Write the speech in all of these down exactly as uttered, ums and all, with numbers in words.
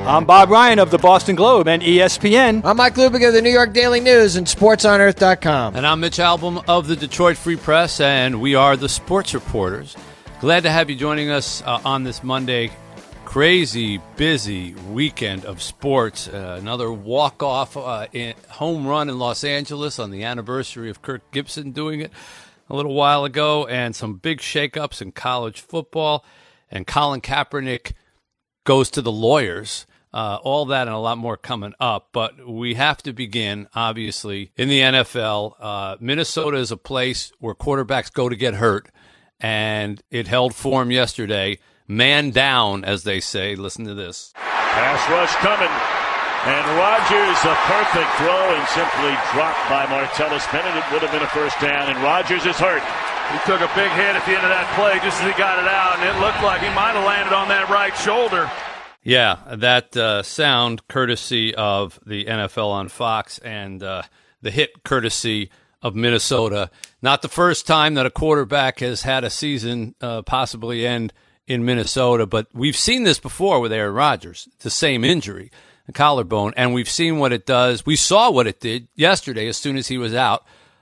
I'm Bob Ryan of the Boston Globe and E S P N. I'm Mike Lubick of the New York Daily News and sports on earth dot com. And I'm Mitch Albom of the Detroit Free Press, and we are the Sports Reporters. Glad to have you joining us uh, on this Monday. Crazy, busy weekend of sports. Uh, another walk-off uh, in, home run in Los Angeles on the anniversary of Kirk Gibson doing it a little while ago, and some big shakeups in college football. And Colin Kaepernick goes to the lawyers. Uh, all that and a lot more coming up. But we have to begin, obviously, in the N F L. Uh, Minnesota is a place where quarterbacks go to get hurt, and it held form yesterday. Man down, as they say. Listen to this. Pass rush coming. And Rodgers, a perfect throw and simply dropped by Martellus Bennett. It would have been a first down, and Rodgers is hurt. He took a big hit at the end of that play just as he got it out, and it looked like he might have landed on that right shoulder. Yeah, that uh, sound courtesy of the N F L on Fox, and uh, the hit courtesy of Minnesota. Not the first time that a quarterback has had a season uh, possibly end in Minnesota, but we've seen this before with Aaron Rodgers, the same injury, a collarbone, and we've seen what it does. We saw what it did yesterday as soon as he was out.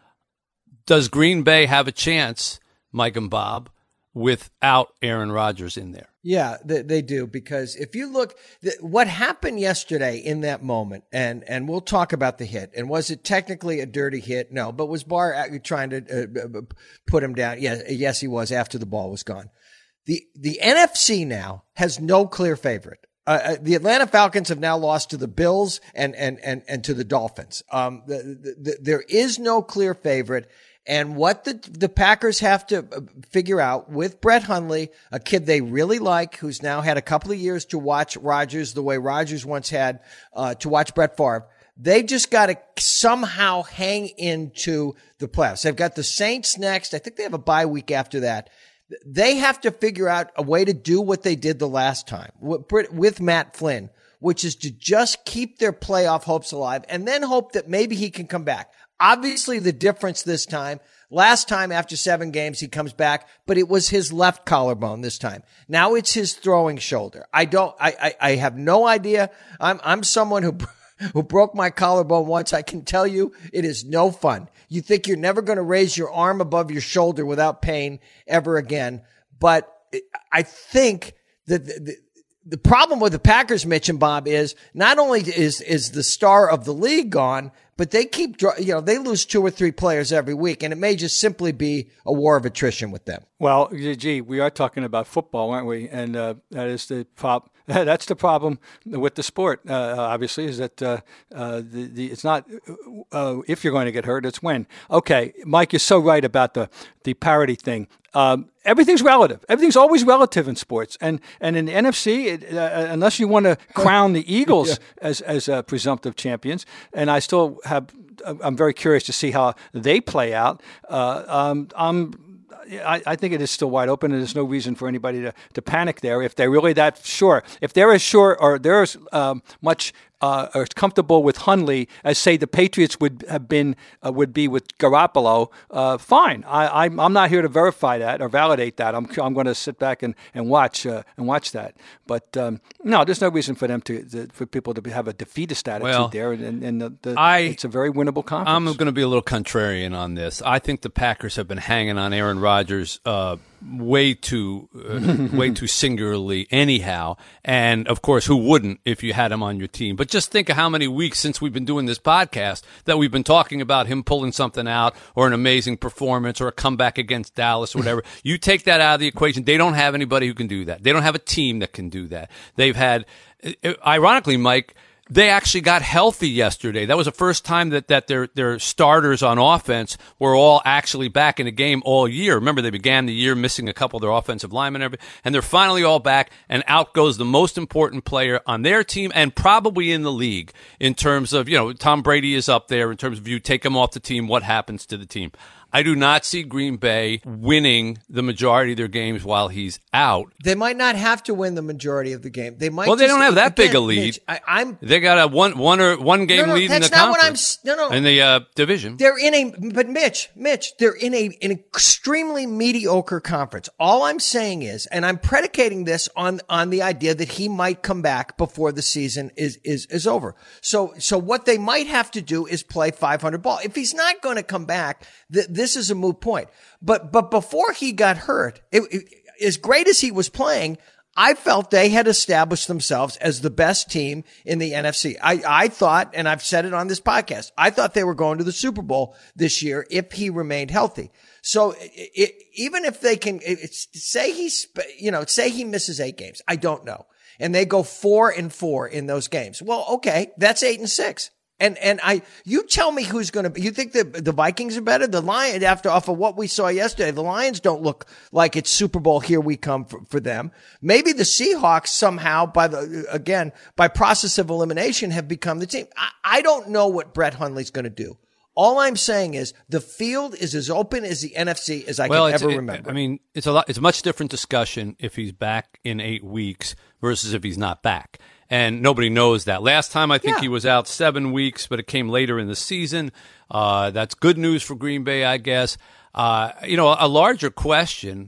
Does Green Bay have a chance, Mike and Bob, without Aaron Rodgers in there? Yeah, they, they do, because if you look, th- what happened yesterday in that moment, and, and we'll talk about the hit, and was it technically a dirty hit? No, but was Barr trying to uh, put him down? Yeah, yes, he was after the ball was gone. The the N F C now has no clear favorite. Uh, the Atlanta Falcons have now lost to the Bills and and and, and to the Dolphins. Um, the, the, the, there is no clear favorite. And what the the Packers have to figure out with Brett Hundley, a kid they really like, who's now had a couple of years to watch Rodgers the way Rodgers once had uh, to watch Brett Favre, they've just got to somehow hang into the playoffs. They've got the Saints next. I think they have a bye week after that. They have to figure out a way to do what they did the last time with Matt Flynn, which is to just keep their playoff hopes alive and then hope that maybe he can come back. Obviously, the difference this time, last time after seven games, he comes back, but it was his left collarbone this time. Now it's his throwing shoulder. I don't, I, I, I have no idea. I'm, I'm someone who, who broke my collarbone once. I can tell you it is no fun. You think you're never going to raise your arm above your shoulder without pain ever again. But I think that the, the, the problem with the Packers, Mitch and Bob, is not only is, is the star of the league gone, but they keep, you know, they lose two or three players every week, and it may just simply be a war of attrition with them. Well, gee, we are talking about football, aren't we? And uh, that is the prop. That's the problem with the sport. Uh, obviously, is that uh, uh, the, the it's not uh, if you're going to get hurt, it's when. Okay, Mike, you're so right about the the parity thing. Um, everything's relative. Everything's always relative in sports, and and in the N F C, it, uh, unless you want to crown the Eagles yeah. as as uh, presumptive champions, and I still have, I'm very curious to see how they play out. Uh, um, I'm. I, I think it is still wide open, and there's no reason for anybody to, to panic there if they're really that sure. If they're as sure or they're as um, much uh, or as comfortable with Hundley as, say, the Patriots would have been uh, would be with Garoppolo, uh, fine. I, I'm I'm not here to verify that or validate that. I'm I'm going to sit back and and watch uh, and watch that. But um, no, there's no reason for them to, to for people to have a defeatist attitude well, there, and, and the, the, I, it's a very winnable conference. I'm going to be a little contrarian on this. I think the Packers have been hanging on Aaron Rodgers uh, way too uh, way too singularly anyhow, and of course, who wouldn't if you had him on your team? But just think of how many weeks since we've been doing this podcast that we've been talking about him pulling something out or an amazing performance or a comeback against Dallas or whatever. You take that out of the equation, they don't have anybody who can do that. They don't have a team that can do that. They've had, ironically, Mike, they actually got healthy yesterday. That was the first time that, that their, their starters on offense were all actually back in the game all year. Remember, they began the year missing a couple of their offensive linemen, and everything, and they're finally all back, and out goes the most important player on their team and probably in the league in terms of, you know, Tom Brady is up there in terms of you take him off the team, what happens to the team. I do not see Green Bay winning the majority of their games while he's out. They might not have to win the majority of the game. They might. Well, they just, don't have that again, big a lead. Mitch, I, I'm. They got a one, one or one game no, no, lead in the that's not conference. What I'm, no, no, in the uh, division. They're in a, but Mitch, Mitch, they're in a an extremely mediocre conference. All I'm saying is, and I'm predicating this on on the idea that he might come back before the season is is is over. So so what they might have to do is play five hundred ball. If he's not going to come back, th- this is a moot point. But but before he got hurt, it, it, as great as he was playing, I felt they had established themselves as the best team in the N F C. I, I thought, and I've said it on this podcast, I thought they were going to the Super Bowl this year if he remained healthy. So it, it, even if they can it's, say he's, you know, say he misses eight games, I don't know, and they go four and four in those games. Well, okay, that's eight and six. And, and I, you tell me who's going to be, you think the, the Vikings are better? The Lions, after, off of what we saw yesterday, the Lions don't look like it's Super Bowl, here we come for, for them. Maybe the Seahawks somehow by the, again, by process of elimination have become the team. I, I don't know what Brett Hundley's going to do. All I'm saying is the field is as open as the N F C as I well, can ever it, remember. I mean, it's a lot, it's a much different discussion if he's back in eight weeks versus if he's not back. And nobody knows that. Last time, I think yeah. he was out seven weeks, but it came later in the season. Uh, that's good news for Green Bay, I guess. Uh, you know, a larger question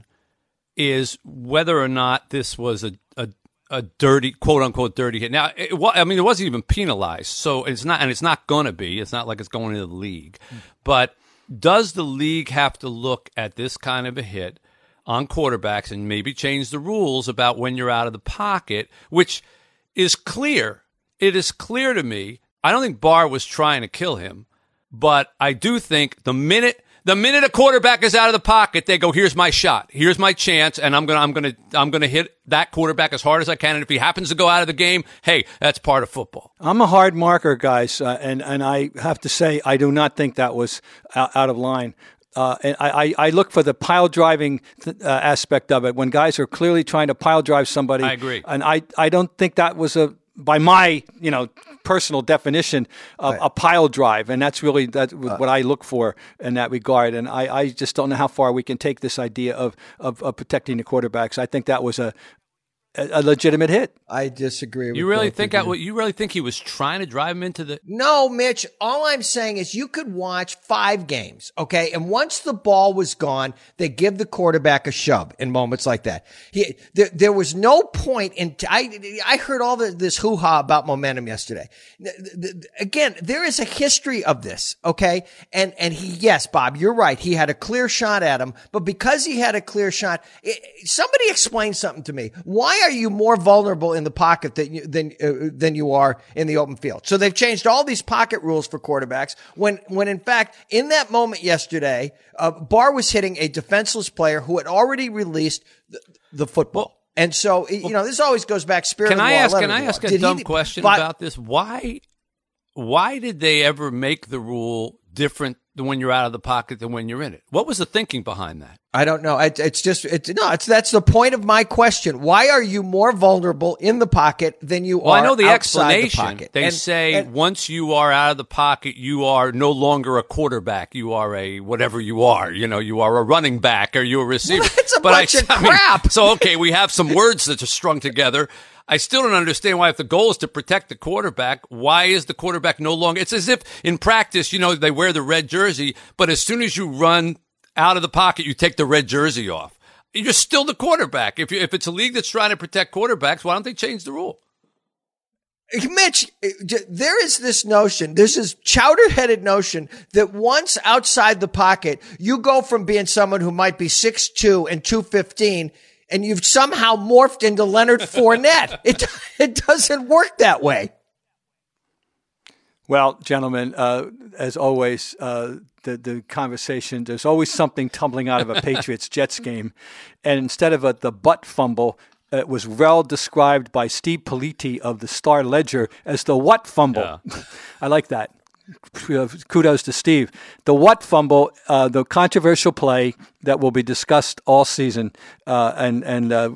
is whether or not this was a, a, a dirty, quote unquote, dirty hit. Now, it, I mean, it wasn't even penalized, so it's not, and it's not going to be. It's not like it's going into the league. Mm. But does the league have to look at this kind of a hit on quarterbacks and maybe change the rules about when you're out of the pocket, which is clear. It is clear to me. I don't think Barr was trying to kill him, but I do think the minute the minute a quarterback is out of the pocket, they go, "Here's my shot. Here's my chance, and I'm gonna I'm gonna I'm gonna hit that quarterback as hard as I can. And if he happens to go out of the game, hey, that's part of football." I'm a hard marker, guys, uh, and and I have to say I do not think that was out, out of line. Uh, and I, I look for the pile driving th- uh, aspect of it when guys are clearly trying to pile drive somebody. I agree. And I, I don't think that was a, by my, you know, personal definition, of right. a pile drive. And that's really that's uh, what I look for in that regard. And I, I just don't know how far we can take this idea of, of, of protecting the quarterbacks. I think that was a, a legitimate hit. I disagree with you. Really think you. I, you really think he was trying to drive him into the? No, Mitch. All I'm saying is you could watch five games, okay? And once the ball was gone, they give the quarterback a shove in moments like that. He, there, there was no point in. T- I I heard all the, this hoo ha about momentum yesterday. Again, there is a history of this, okay? And and he, yes, Bob, you're right. He had a clear shot at him, but because he had a clear shot, it, somebody explain something to me. Why are you more vulnerable in the pocket than you, than, uh, than you are in the open field? So they've changed all these pocket rules for quarterbacks when, when in fact, in that moment yesterday, uh, Barr was hitting a defenseless player who had already released the, the football. Well, and so, you know, this always goes back spirit can of the I law, ask, Can I law. ask a Did dumb he, question but, about this? Why, why did they ever make the rule different than when you're out of the pocket than when you're in it? What was the thinking behind that? I don't know. It, it's just, it's no, it's, that's the point of my question. Why are you more vulnerable in the pocket than you well, are I know the outside explanation. the pocket? They and, say and, once you are out of the pocket, you are no longer a quarterback. You are a whatever you are. You know, you are a running back or you're a receiver. Well, that's a but bunch I, of I mean, crap. So, okay, we have some words that are strung together. I still don't understand why, if the goal is to protect the quarterback, why is the quarterback no longer? It's as if in practice, you know, they wear the red jersey, but as soon as you run out of the pocket, you take the red jersey off. You're still the quarterback. If you, if it's a league that's trying to protect quarterbacks, why don't they change the rule? Mitch, there is this notion, there's this chowder-headed notion that once outside the pocket, you go from being someone who might be six two and two fifteen, and you've somehow morphed into Leonard Fournette. It it doesn't work that way. Well, gentlemen, uh, as always, uh, the the conversation, there's always something tumbling out of a Patriots-Jets game. And instead of a, the butt fumble, it was well described by Steve Politi of the Star Ledger as the what fumble. Yeah. I like that. kudos to Steve. The what fumble, uh, the controversial play that will be discussed all season, uh, and and uh,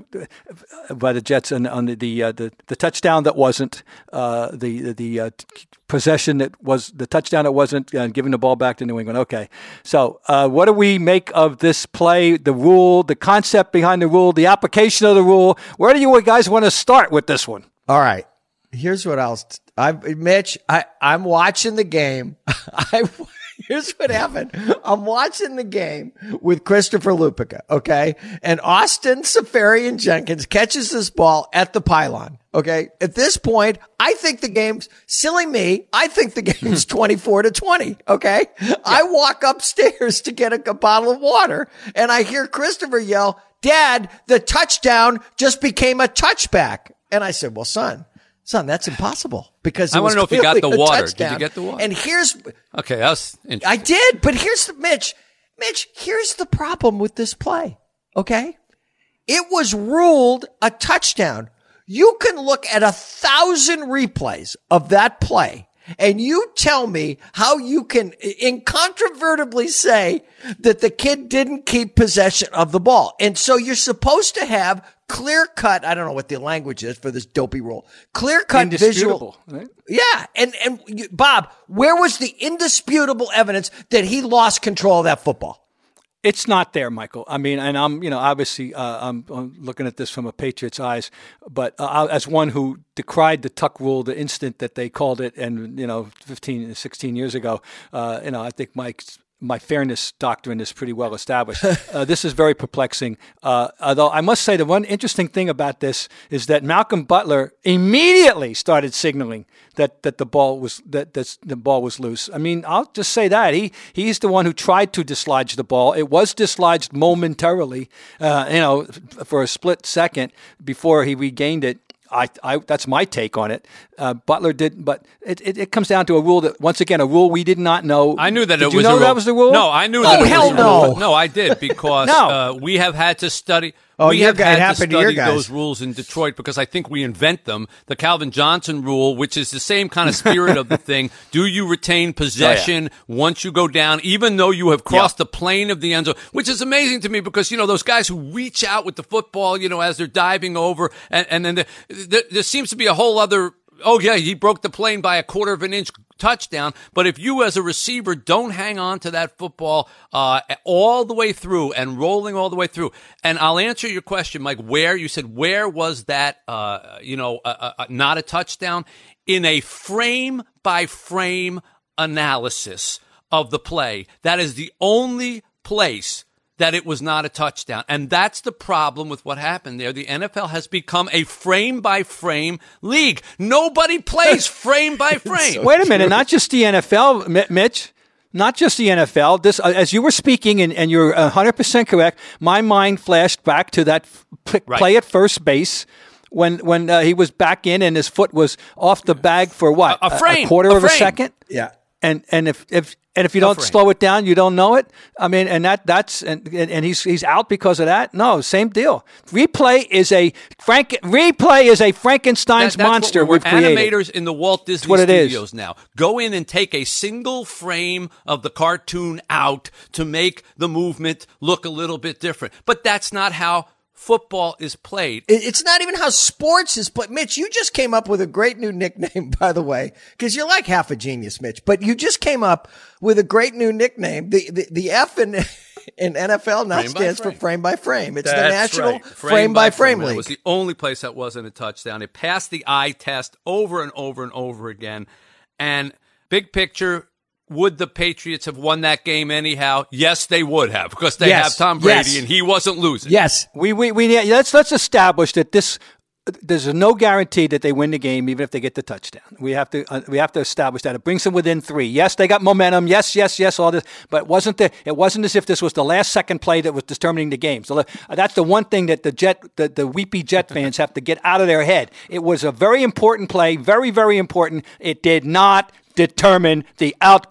by the Jets, and on the the, uh, the the touchdown that wasn't uh, the the uh, possession that was the touchdown that wasn't uh, giving the ball back to New England. Okay, so uh, what do we make of this play? The rule, the concept behind the rule, the application of the rule. Where do you guys want to start with this one? All right. Here's what else. I, Mitch, I, I'm watching the game. I, here's what happened. I'm watching the game with Christopher Lupica, okay? And Austin Seferian-Jenkins catches this ball at the pylon, okay? At this point, I think the game's, silly me, I think the game's twenty-four to twenty, okay? Yeah. I walk upstairs to get a, a bottle of water, and I hear Christopher yell, "Dad, the touchdown just became a touchback." And I said, well, son, son, that's impossible because it I want to know if you got the water. Did you get the water? And here's, okay, that's interesting. I did, but here's the, Mitch, Mitch, here's the problem with this play. Okay. It was ruled a touchdown. You can look at a thousand replays of that play, and you tell me how you can incontrovertibly say that the kid didn't keep possession of the ball. And so you're supposed to have clear cut. I don't know what the language is for this dopey rule. Clear cut visual. Right? Yeah. And, and you, Bob, where was the indisputable evidence that he lost control of that football? It's not there, Michael. I mean, and I'm, you know, obviously uh, I'm, I'm looking at this from a Patriots' eyes, but uh, as one who decried the Tuck rule the instant that they called it, and, you know, fifteen, sixteen years ago, uh, you know, I think Mike's, my fairness doctrine is pretty well established. Uh, this is very perplexing. Uh, although I must say the one interesting thing about this is that Malcolm Butler immediately started signaling that, that the ball was that that's, the ball was loose. I mean, I'll just say that he he's the one who tried to dislodge the ball. It was dislodged momentarily, uh, you know, for a split second before he regained it. I, I, that's my take on it. Uh, Butler did, but it, it, it comes down to a rule that, once again, a rule we did not know. I knew that did it you was know a rule. that was the rule? No, I knew oh, that it hell was a no. rule. No, I did because no. uh, we have had to study. Oh, we your have guy, it had to happened to your study guys. those rules in Detroit because I think we invent them. The Calvin Johnson rule, which is the same kind of spirit of the thing. Do you retain possession oh, yeah. once you go down, even though you have crossed yeah. the plane of the end zone? Which is amazing to me because, you know, those guys who reach out with the football, you know, as they're diving over, and, and then the, the, there seems to be a whole other, oh, yeah, he broke the plane by a quarter of an inch touchdown. But if you as a receiver don't hang on to that football uh, all the way through and rolling all the way through, and I'll answer your question, Mike, where you said, where was that, uh, you know, uh, uh, not a touchdown? In a frame by frame analysis of the play, that is the only place that it was not a touchdown. And that's the problem with what happened there. The N F L has become a frame-by-frame league. Nobody plays frame-by-frame. so Wait a minute, true. Not just the N F L, Mitch. Not just the N F L. This, uh, as you were speaking, and, and you're one hundred percent correct, my mind flashed back to that p- right. play at first base when when uh, he was back in and his foot was off the bag for what? A, a frame. A, a quarter a of frame. a second? Yeah. And and if if and if you don't slow it down, you don't know it. I mean, and that that's and and he's he's out because of that. No, same deal. Replay is a Frank. Replay is a Frankenstein's that, monster we've created. Animators in the Walt Disney what Studios now go in and take a single frame of the cartoon out to make the movement look a little bit different. But that's not how football is played. It's not even how sports is played. Mitch, you just came up with a great new nickname, by the way, because you're like half a genius, Mitch. But you just came up with a great new nickname. The the, the F in, in N F L now frame stands for frame by frame. It's That's the National right. Frame, frame by Frame, Frame League. It was the only place that wasn't a touchdown. It passed the eye test over and over and over again. And big picture, would the Patriots have won that game anyhow? Yes, they would have, because they yes. have Tom Brady yes. and he wasn't losing. Yes, we we we let's let's establish that this. There's no guarantee that they win the game, even if they get the touchdown. We have to uh, we have to establish that. It brings them within three. Yes, they got momentum. Yes, yes, yes, all this. But it wasn't the it wasn't as if this was the last second play that was determining the game. So uh, that's the one thing that the Jet the, the weepy Jet fans have to get out of their head. It was a very important play, very very important. It did not determine the outcome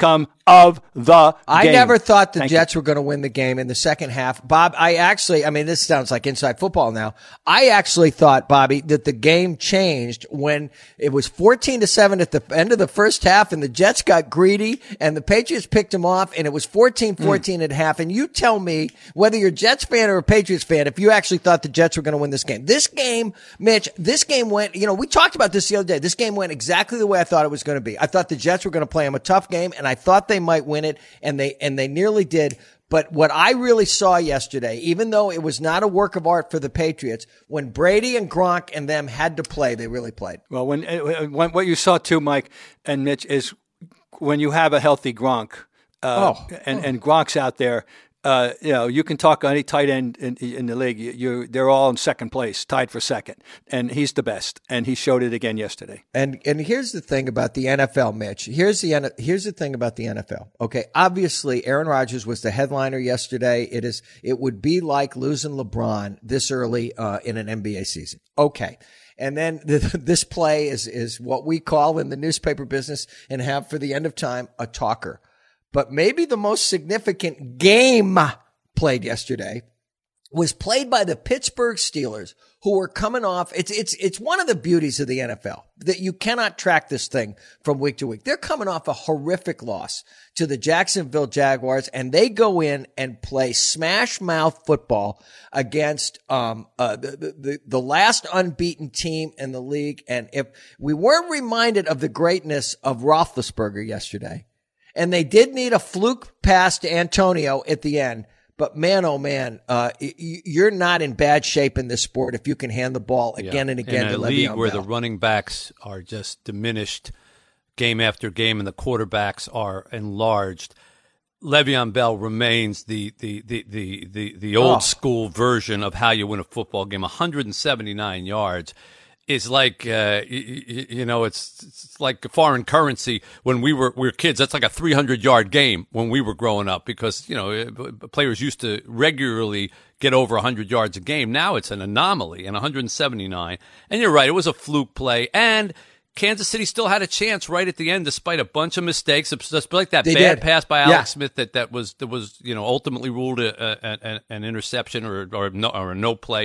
of the I game. never thought the Thank Jets you. were going to win the game in the second half. Bob, I actually, I mean, this sounds like inside football now. I actually thought, Bobby, that the game changed when it was fourteen to seven at the end of the first half and the Jets got greedy and the Patriots picked them off and it was fourteen fourteen mm. at half. And you tell me whether you're a Jets fan or a Patriots fan, if you actually thought the Jets were going to win this game. This game, Mitch, this game went, you know, we talked about this the other day. This game went exactly the way I thought it was going to be. I thought the Jets were going to play them a tough game and I thought they might win it, and they and they nearly did. But what I really saw yesterday, even though it was not a work of art for the Patriots, when Brady and Gronk and them had to play, they really played. Well, when, when what you saw too, Mike and Mitch, is when you have a healthy Gronk, uh, oh. and and Gronk's out there. Uh, you know, you can talk on any tight end in, in the league. You, you, they're all in second place, tied for second, and he's the best. And he showed it again yesterday. And and here's the thing about the N F L, Mitch. Here's the here's the thing about the N F L. Okay, obviously, Aaron Rodgers was the headliner yesterday. It is it would be like losing LeBron this early uh, in an N B A season. Okay. And then the, this play is is what we call in the newspaper business and have for the end of time a talker. But maybe the most significant game played yesterday was played by the Pittsburgh Steelers, who were coming off. It's, it's, it's one of the beauties of the N F L that you cannot track this thing from week to week. They're coming off a horrific loss to the Jacksonville Jaguars, and they go in and play smash mouth football against, um, uh, the, the, the last unbeaten team in the league. And if we weren't reminded of the greatness of Roethlisberger yesterday, and they did need a fluke pass to Antonio at the end. But man, oh man, uh, you're not in bad shape in this sport if you can hand the ball again yeah. and again in to a Le'Veon league where Bell. the running backs are just diminished game after game and the quarterbacks are enlarged. Le'Veon Bell remains the the the the the, the old oh. school version of how you win a football game. one hundred seventy-nine yards. Is like, uh, you, you know, it's, it's like foreign currency when we were, we were kids. That's like a three hundred yard game when we were growing up because, you know, players used to regularly get over one hundred yards a game. Now it's an anomaly and one hundred seventy-nine. And you're right, it was a fluke play. And Kansas City still had a chance right at the end despite a bunch of mistakes. Just like that they bad did. pass by Alex yeah. Smith that, that was, that was, you know, ultimately ruled a, a, a, an interception or, or, no, or a no play.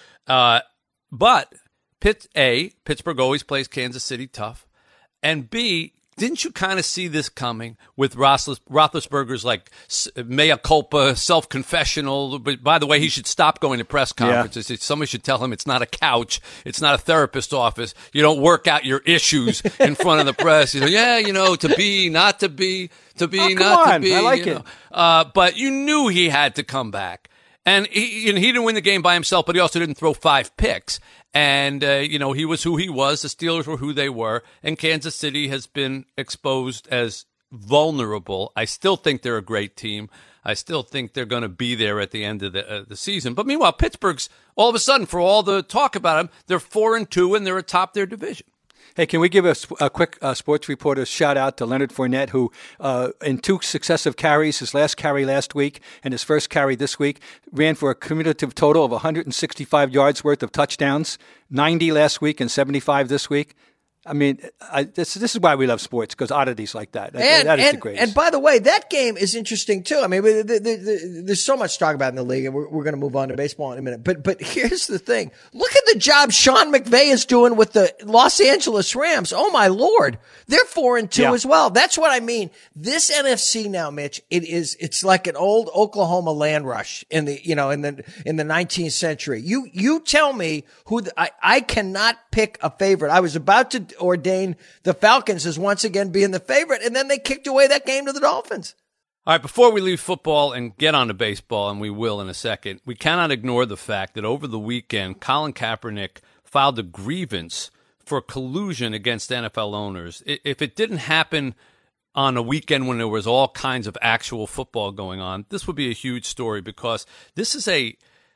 Uh, but, Pitt, A, Pittsburgh always plays Kansas City tough. And B, didn't you kind of see this coming with Roethlisberger's like mea culpa, self-confessional? But by the way, he should stop going to press conferences. Yeah. Somebody should tell him it's not a couch. It's not a therapist's office. You don't work out your issues in front of the press. You know, yeah, you know, to be, not to be, to be, oh, not on. to be. I like you it. know. Uh, but you knew he had to come back. And he, and he didn't win the game by himself, but he also didn't throw five picks. And, uh, you know, he was who he was. The Steelers were who they were. And Kansas City has been exposed as vulnerable. I still think they're a great team. I still think they're going to be there at the end of the, uh, the season. But meanwhile, Pittsburgh's all of a sudden, for all the talk about them, they're four and two and they're atop their division. Hey, can we give a, a quick uh, sports reporter shout out to Leonard Fournette, who uh, in two successive carries, his last carry last week and his first carry this week, ran for a cumulative total of one hundred sixty-five yards worth of touchdowns, ninety last week and seventy-five this week. I mean, I, this this is why we love sports, because oddities like that. that, and, that is and, the greatest. And by the way, that game is interesting too. I mean, the, the, the, there's so much to talk about in the league, and we're, we're going to move on to baseball in a minute. But but here's the thing: look at the job Sean McVay is doing with the Los Angeles Rams. Oh my Lord, they're four and two yeah. as well. That's what I mean. This N F C now, Mitch, it is it's like an old Oklahoma land rush in the you know in the in the nineteenth century. You you tell me who the, I I cannot pick a favorite. I was about to ordain the Falcons as once again being the favorite, and then they kicked away that game to the Dolphins. All right, before we leave football and get on to baseball, and we will in a second, we cannot ignore the fact that over the weekend, Colin Kaepernick filed a grievance for collusion against N F L owners. If it didn't happen on a weekend when there was all kinds of actual football going on, this would be a huge story, because this is a,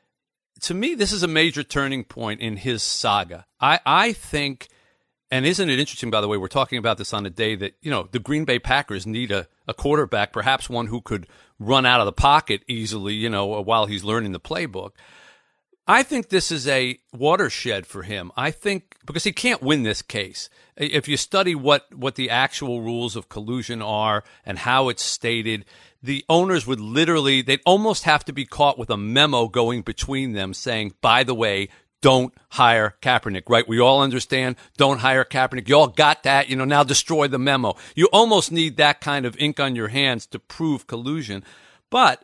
to me, this is a major turning point in his saga. I, I think... And isn't it interesting, by the way, we're talking about this on a day that, you know, the Green Bay Packers need a, a quarterback, perhaps one who could run out of the pocket easily, you know, while he's learning the playbook. I think this is a watershed for him. I think because he can't win this case. If you study what, what the actual rules of collusion are and how it's stated, the owners would literally, they'd almost have to be caught with a memo going between them saying, by the way, don't hire Kaepernick, right? We all understand, don't hire Kaepernick. You all got that, you know, now destroy the memo. You almost need that kind of ink on your hands to prove collusion. But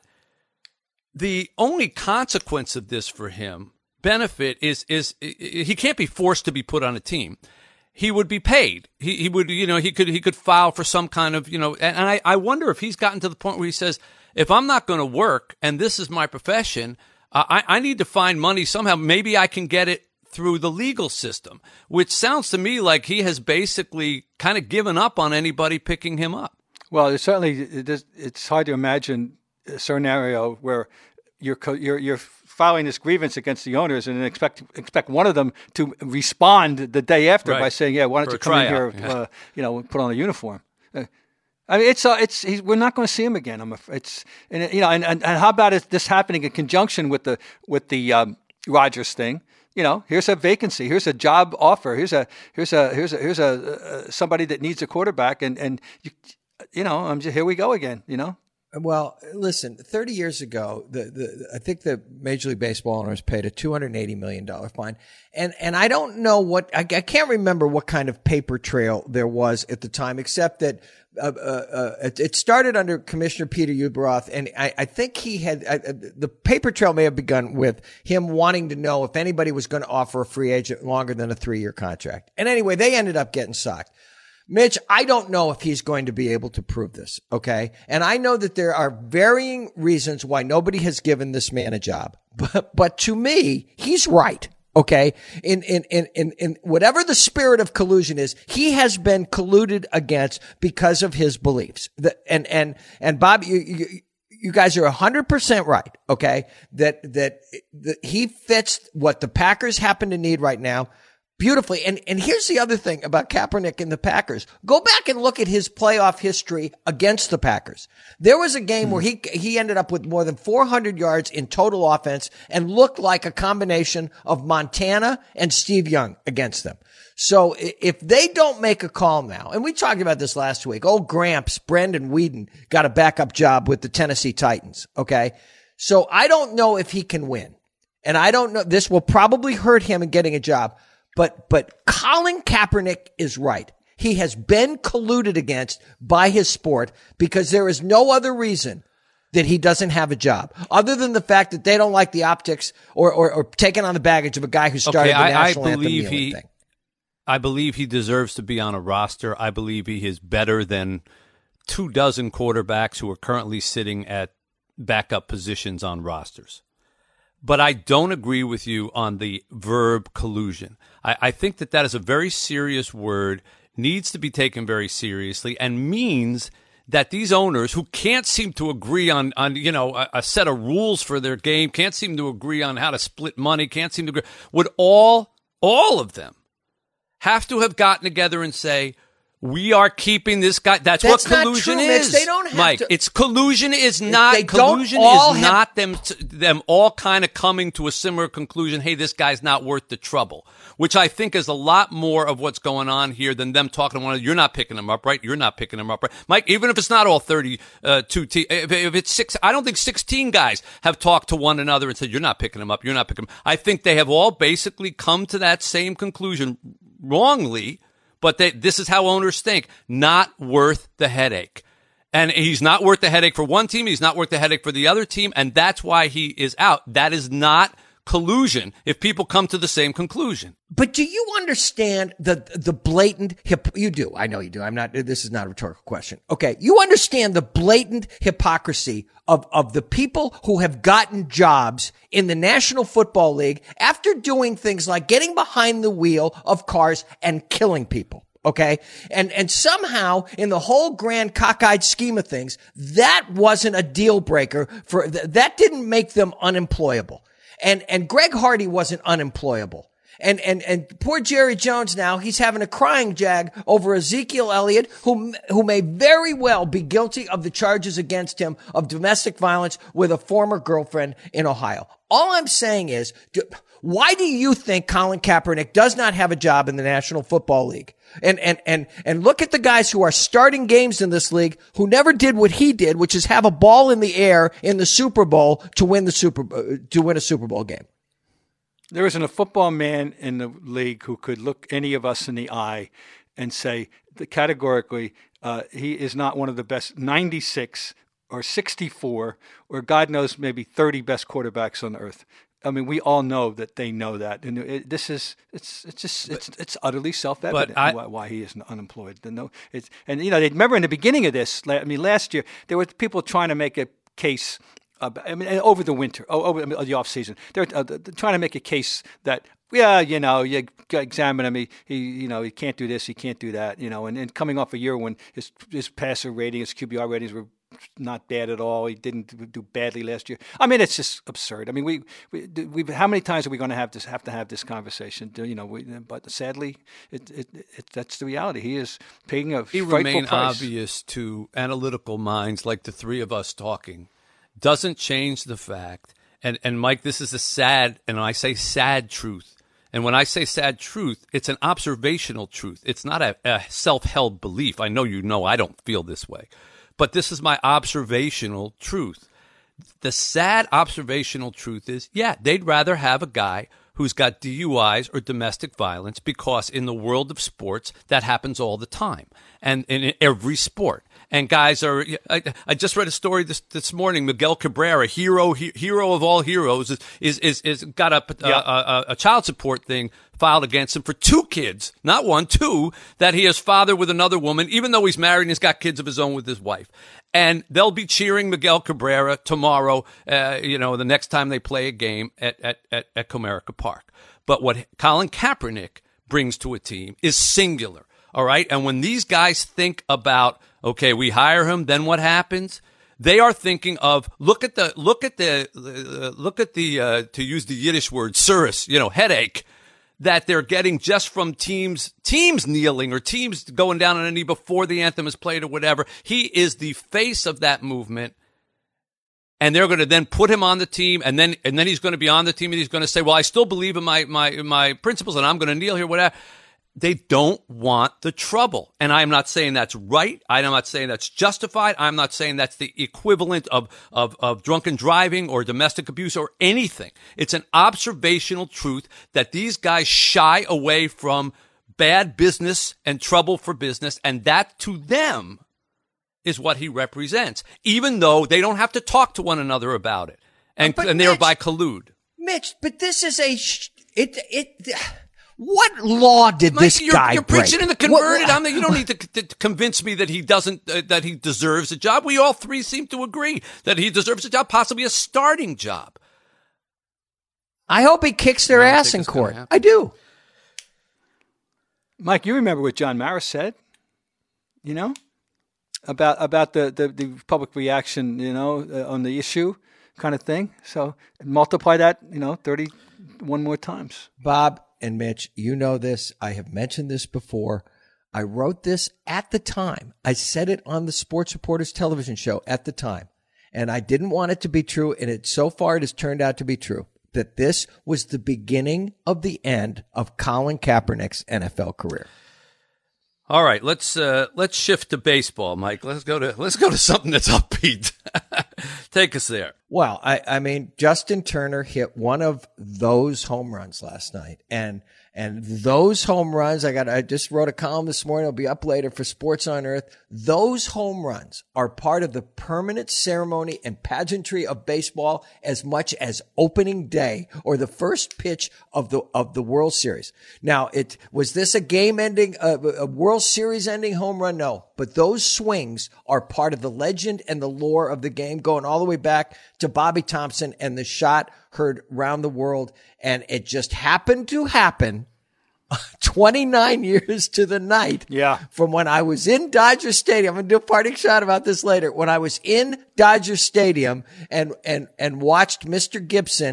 the only consequence of this for him, benefit, is is he can't be forced to be put on a team. He would be paid. He he would, you know, he could he could file for some kind of, you know, and, and I, I wonder if he's gotten to the point where he says, if I'm not going to work and this is my profession, uh, I, I need to find money somehow. Maybe I can get it through the legal system, which sounds to me like he has basically kind of given up on anybody picking him up. Well, it's certainly it is, it's hard to imagine a scenario where you're you're you're filing this grievance against the owners and expect expect one of them to respond the day after right. by saying, "Yeah, why don't For you come in here, yeah. uh, you know, put on a uniform." Uh, I mean, it's uh, it's he's, we're not going to see him again. I'm afraid. It's and you know, and, and, and how about it, this happening in conjunction with the with the um, Rodgers thing? You know, here's a vacancy, here's a job offer, here's a here's a here's a here's a uh, somebody that needs a quarterback, and and you, you know, I'm just here we go again. You know. Well, listen, thirty years ago, the, the I think the Major League Baseball owners paid a two hundred eighty million dollars fine. And and I don't know what, I, I can't remember what kind of paper trail there was at the time, except that uh, uh, uh, it, it started under Commissioner Peter Ueberroth, and I, I think he had, uh, the paper trail may have begun with him wanting to know if anybody was going to offer a free agent longer than a three-year contract. And anyway, they ended up getting socked. Mitch, I don't know if he's going to be able to prove this, okay? And I know that there are varying reasons why nobody has given this man a job. But, but to me, he's right, okay? In, in, in, in, in whatever the spirit of collusion is, he has been colluded against because of his beliefs. The, and, and, and Bob, you, you, you guys are one hundred percent right, okay? That, that, that he fits what the Packers happen to need right now beautifully. And and here's the other thing about Kaepernick and the Packers. Go back and look at his playoff history against the Packers. There was a game mm-hmm. where he he ended up with more than four hundred yards in total offense and looked like a combination of Montana and Steve Young against them. So if they don't make a call now, and we talked about this last week, old Gramps, Brendan Whedon, got a backup job with the Tennessee Titans, okay? So I don't know if he can win. And I don't know, this will probably hurt him in getting a job. But, but Colin Kaepernick is right. He has been colluded against by his sport because there is no other reason that he doesn't have a job other than the fact that they don't like the optics or, or, or taking on the baggage of a guy who started okay, the I, national I anthem believe kneeling he, thing. I believe he deserves to be on a roster. I believe he is better than two dozen quarterbacks who are currently sitting at backup positions on rosters. But I don't agree with you on the verb collusion. I, I think that that is a very serious word, needs to be taken very seriously, and means that these owners who can't seem to agree on, on you know, a, a set of rules for their game, can't seem to agree on how to split money, can't seem to agree, would all, all of them have to have gotten together and say, we are keeping this guy. That's, That's what collusion true, is. Mitch. They don't have Mike, to. It's collusion is not they collusion all is have, not them them all kind of coming to a similar conclusion. Hey, this guy's not worth the trouble, which I think is a lot more of what's going on here than them talking to one another. You're not picking him up, right? You're not picking him up, right? Mike, even if it's not all thirty-two teams, if, if it's six, I don't think sixteen guys have talked to one another and said, you're not picking him up, you're not picking him up. I think they have all basically come to that same conclusion wrongly. But they, this is how owners think. Not worth the headache. And he's not worth the headache for one team. He's not worth the headache for the other team. And that's why he is out. That is not collusion if people come to the same conclusion. But do you understand the the blatant hip? You do. I know you do. I'm not. This is not a rhetorical question. Okay. You understand the blatant hypocrisy of, of the people who have gotten jobs in the National Football League after doing things like getting behind the wheel of cars and killing people. Okay. And, and somehow in the whole grand cockeyed scheme of things, that wasn't a deal breaker for, th- that didn't make them unemployable. And, and Greg Hardy wasn't unemployable. And, and, and poor Jerry Jones now, he's having a crying jag over Ezekiel Elliott, who, who may very well be guilty of the charges against him of domestic violence with a former girlfriend in Ohio. All I'm saying is, do, why do you think Colin Kaepernick does not have a job in the National Football League? And, and, and, and look at the guys who are starting games in this league who never did what he did, which is have a ball in the air in the Super Bowl to win the Super, to win a Super Bowl game. There isn't a football man in the league who could look any of us in the eye and say that categorically, uh, he is not one of the best ninety-six or sixty-four or God knows maybe thirty best quarterbacks on earth. I mean, we all know that they know that, and it, this is it's it's just it's it's utterly self-evident I, why, why he is unemployed. No, it's and you know they remember in the beginning of this. I mean, last year there were people trying to make a case. Uh, I mean, over the winter, over the off season, they're, uh, they're trying to make a case that yeah, you know, you examine him. He, he, you know, he can't do this, he can't do that. You know, and, and coming off a year when his his passer rating, his Q B R ratings were not bad at all. He didn't do badly last year. I mean, it's just absurd. I mean, we, we, we how many times are we going to have this, have to have this conversation? You know, we, but sadly, it, it, it, that's the reality. He is paying a frightful price. It remain obvious to analytical minds like the three of us talking. Doesn't change the fact. And, and Mike, this is a sad, and I say sad truth. And when I say sad truth, it's an observational truth. It's not a, a self-held belief. I know you know I don't feel this way. But this is my observational truth. The sad observational truth is, yeah, they'd rather have a guy who's got D U Is or domestic violence because in the world of sports, that happens all the time and in every sport. And guys are, I, I just read a story this, this morning. Miguel Cabrera, hero, he, hero of all heroes, is, is, is, is got a, yeah. a, a, a child support thing filed against him for two kids, not one, two, that he has fathered with another woman, even though he's married and he's got kids of his own with his wife. And they'll be cheering Miguel Cabrera tomorrow, uh, you know, the next time they play a game at, at, at, at Comerica Park. But what Colin Kaepernick brings to a team is singular, all right? And when these guys think about, okay, we hire him, then what happens? They are thinking of look at the look at the uh, look at the uh, to use the Yiddish word surus, you know, headache that they're getting just from teams teams kneeling or teams going down on a knee before the anthem is played or whatever. He is the face of that movement, and they're going to then put him on the team, and then and then he's going to be on the team, and he's going to say, "Well, I still believe in my my my principles, and I'm going to kneel here, whatever." They don't want the trouble. And I'm not saying that's right. I'm not saying that's justified. I'm not saying that's the equivalent of, of, of drunken driving or domestic abuse or anything. It's an observational truth that these guys shy away from bad business and trouble for business. And that to them is what he represents, even though they don't have to talk to one another about it and, and Mitch, thereby collude. Mitch, but this is a, sh- it, it, What law did Mike, this you're, guy You're break? preaching in the converted. What, I'm the, you don't need to, to convince me that he doesn't, uh, that he deserves a job. We all three seem to agree that he deserves a job, possibly a starting job. I hope he kicks their ass in court. I do. Mike, you remember what John Maris said, you know, about about the, the, the public reaction, you know, uh, on the issue kind of thing. So multiply that, you know, thirty-one more times. Bob and Mitch, you know this. I have mentioned this before. I wrote this at the time. I said it on the Sports Reporters television show at the time. And I didn't want it to be true. And it so far it has turned out to be true. That this was the beginning of the end of Colin Kaepernick's N F L career. All right, let's uh, let's shift to baseball, Mike. Let's go to let's go to something that's upbeat. Take us there. Well, I, I mean, Justin Turner hit one of those home runs last night, and and those home runs, I got I just wrote a column this morning. It'll be up later for Sports on Earth. Those home runs are part of the permanent ceremony and pageantry of baseball as much as opening day or the first pitch of the of the World Series. Now, it was this a game-ending, uh, a World Series-ending home run? No, but those swings are part of the legend and the lore of the game, going all the way back to Bobby Thompson and the shot heard round the world. And it just happened to happen twenty-nine years to the night yeah. from when I was in Dodger Stadium. I'm going to do a parting shot about this later. When I was in Dodger Stadium and, and, and watched Mister Gibson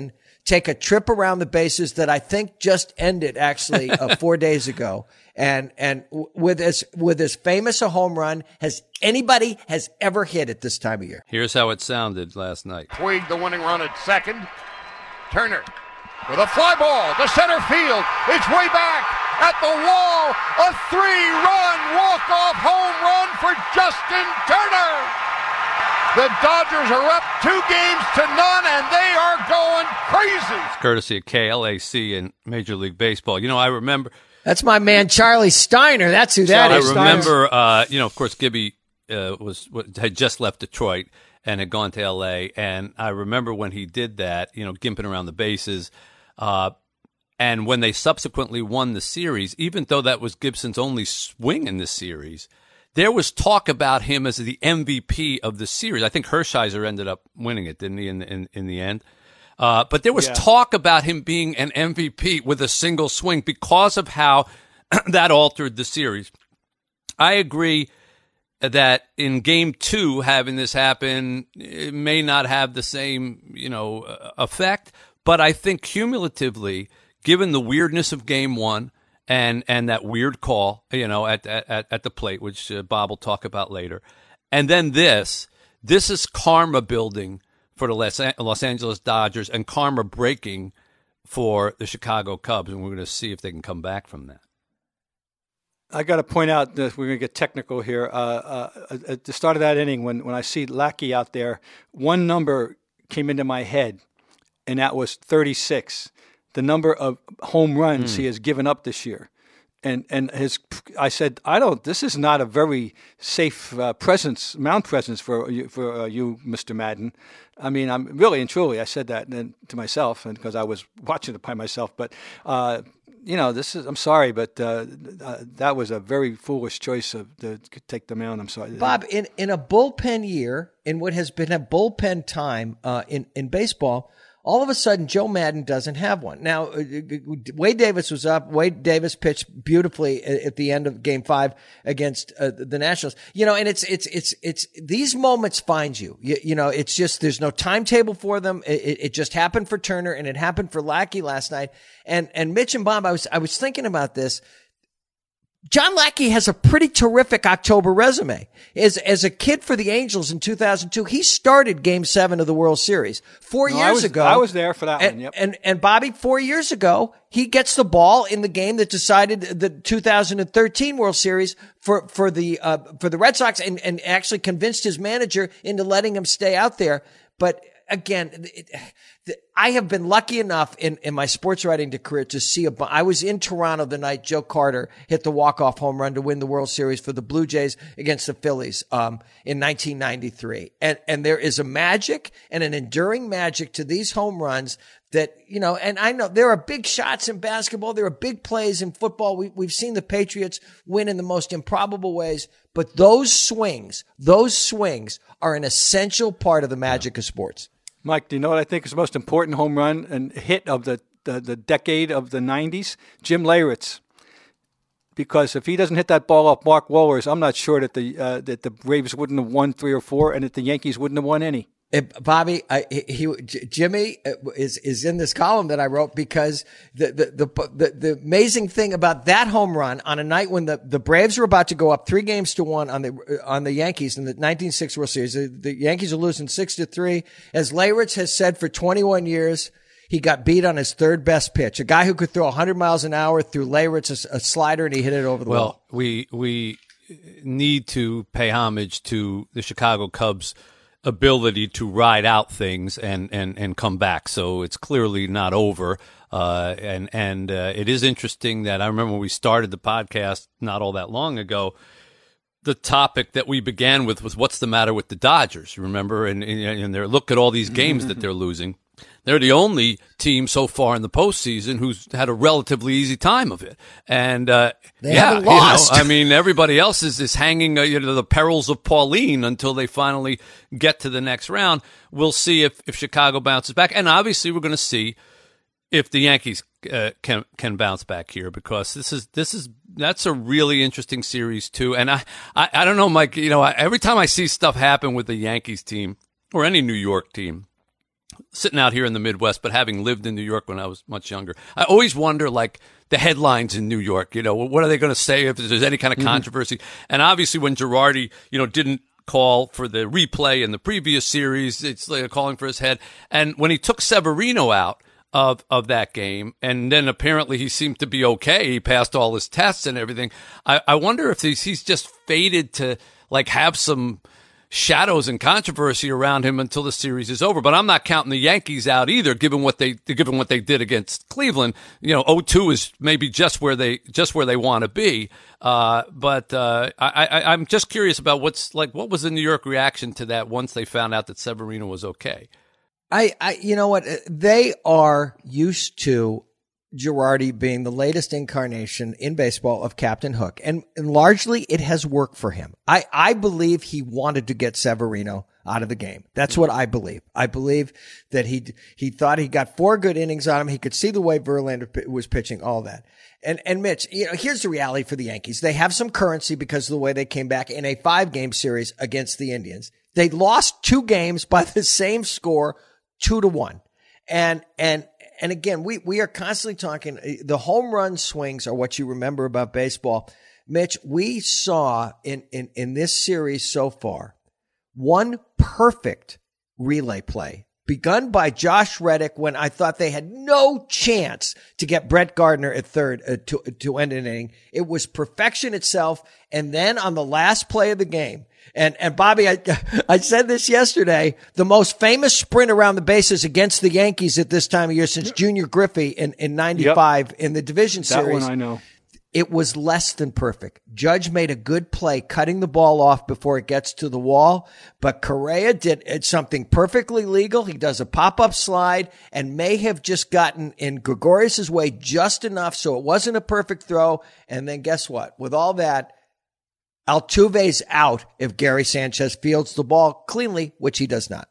take a trip around the bases that I think just ended actually uh, four days ago. And, and with as, with as famous a home run as anybody has ever hit at this time of year. Here's how it sounded last night. Puig, the winning run at second. Turner with a fly ball to center field. It's way back at the wall. A three-run walk-off home run for Justin Turner. The Dodgers are up two games to none, and they are going crazy. It's courtesy of K L A C and Major League Baseball. You know, I remember... That's my man, Charlie Steiner. That's who that I is. remember, uh, you know, of course, Gibby uh, was had just left Detroit and had gone to L A. And I remember when he did that, you know, gimping around the bases. Uh, and when they subsequently won the series, even though that was Gibson's only swing in the series, there was talk about him as the M V P of the series. I think Hershiser ended up winning it, didn't he, in in, in the end? Uh, but there was yeah. talk about him being an M V P with a single swing because of how that altered the series. I agree that in game two, having this happen, it may not have the same, you know, effect. But I think cumulatively, given the weirdness of game one and, and that weird call, you know, at, at, at the plate, which uh, Bob will talk about later, and then this, this is karma building for the Los Angeles Dodgers and karma breaking for the Chicago Cubs, and we're going to see if they can come back from that. I got to point out that we're going to get technical here. Uh, uh, at the start of that inning, when, when I see Lackey out there, one number came into my head, and that was thirty-six, the number of home runs mm. he has given up this year. And and his, I said, I don't. This is not a very safe uh, presence, mound presence for you, for uh, you, Mister Madden. I mean, I'm really and truly. I said that and to myself, and because I was watching it by myself. But uh, you know, this is. I'm sorry, but uh, uh, that was a very foolish choice of to take the mound. I'm sorry, Bob. In in a bullpen year, in what has been a bullpen time uh, in in baseball. All of a sudden, Joe Madden doesn't have one. Now, Wade Davis was up. Wade Davis pitched beautifully at the end of Game Five against uh, the Nationals. You know, and it's it's it's it's these moments find you. You, you know, it's just there's no timetable for them. It, it just happened for Turner, and it happened for Lackey last night. And and Mitch and Bob, I was I was thinking about this. John Lackey has a pretty terrific October resume. As, as a kid for the Angels in two thousand two, he started Game seven of the World Series. Four no, years I was, ago. I was there for that and, one, yep. And, and Bobby, four years ago, he gets the ball in the game that decided the two thousand thirteen World Series for, for the, uh, for the Red Sox and, and actually convinced his manager into letting him stay out there. But again, it, I have been lucky enough in, in my sports writing career to see a, I was in Toronto the night Joe Carter hit the walk-off home run to win the World Series for the Blue Jays against the Phillies, um, in nineteen ninety-three. And, and there is a magic and an enduring magic to these home runs that, you know, and I know there are big shots in basketball. There are big plays in football. We, we've seen the Patriots win in the most improbable ways, but those swings, those swings are an essential part of the magic of sports. Mike, do you know what I think is the most important home run and hit of the, the, the decade of the nineties? Jim Leyritz. Because if he doesn't hit that ball off Mark Wohlers, I'm not sure that the uh, that the Braves wouldn't have won three or four and that the Yankees wouldn't have won any. Bobby, I, he, J- Jimmy is, is in this column that I wrote because the, the, the, the, the amazing thing about that home run on a night when the, the Braves were about to go up three games to one on the, on the Yankees in the nineteen ninety-six World Series. The, the Yankees are losing six to three. As Leyritz has said for twenty-one years, he got beat on his third best pitch. A guy who could throw one hundred miles an hour threw Leyritz a, a slider and he hit it over the well, wall. Well, we, we need to pay homage to the Chicago Cubs' ability to ride out things and, and, and come back. So it's clearly not over. Uh, and, and, uh, it is interesting that I remember when we started the podcast not all that long ago, the topic that we began with was what's the matter with the Dodgers, you remember? And, and, and they're, look at all these games that they're losing. They're the only team so far in the postseason who's had a relatively easy time of it. And, uh, they yeah, haven't lost. You know, I mean, everybody else is, is hanging, uh, you know, the perils of Pauline until they finally get to the next round. We'll see if, if Chicago bounces back. And obviously we're going to see if the Yankees uh, can, can bounce back here, because this is, this is, that's a really interesting series too. And I, I, I don't know, Mike, you know, I, every time I see stuff happen with the Yankees team or any New York team, sitting out here in the Midwest, but having lived in New York when I was much younger, I always wonder, like, the headlines in New York. You know, what are they going to say if there's any kind of controversy? Mm-hmm. And obviously, when Girardi, you know, didn't call for the replay in the previous series, it's like calling for his head. And when he took Severino out of of that game, and then apparently he seemed to be okay. He passed all his tests and everything. I, I wonder if he's, he's just fated to like have some shadows and controversy around him until the series is over. But I'm not counting the Yankees out either, given what they given what they did against Cleveland. You know, oh two is maybe just where they just where they want to be. Uh, but uh, I, I, I'm just curious about what's like. What was the New York reaction to that once they found out that Severino was okay? I, I, you know what? They are used to Girardi being the latest incarnation in baseball of Captain Hook. And, and largely it has worked for him. I, I believe he wanted to get Severino out of the game. That's what I believe. I believe that he, he thought he got four good innings on him. He could see the way Verlander was pitching, all that. And, and Mitch, you know, here's the reality for the Yankees. They have some currency because of the way they came back in a five game series against the Indians. They lost two games by the same score, two to one. And, and, and again, we, we are constantly talking, the home run swings are what you remember about baseball. Mitch, we saw in, in, in this series so far, one perfect relay play begun by Josh Reddick when I thought they had no chance to get Brett Gardner at third uh, to, to end an inning. It was perfection itself. And then on the last play of the game, And, and Bobby, I, I said this yesterday, the most famous sprint around the bases against the Yankees at this time of year since Junior Griffey in, in ninety-five yep. in the division that series. That one I know. It was less than perfect. Judge made a good play cutting the ball off before it gets to the wall, but Correa did something perfectly legal. He does a pop-up slide and may have just gotten in Gregorius's way just enough so it wasn't a perfect throw. And then guess what? With all that, Altuve's out if Gary Sanchez fields the ball cleanly, which he does not.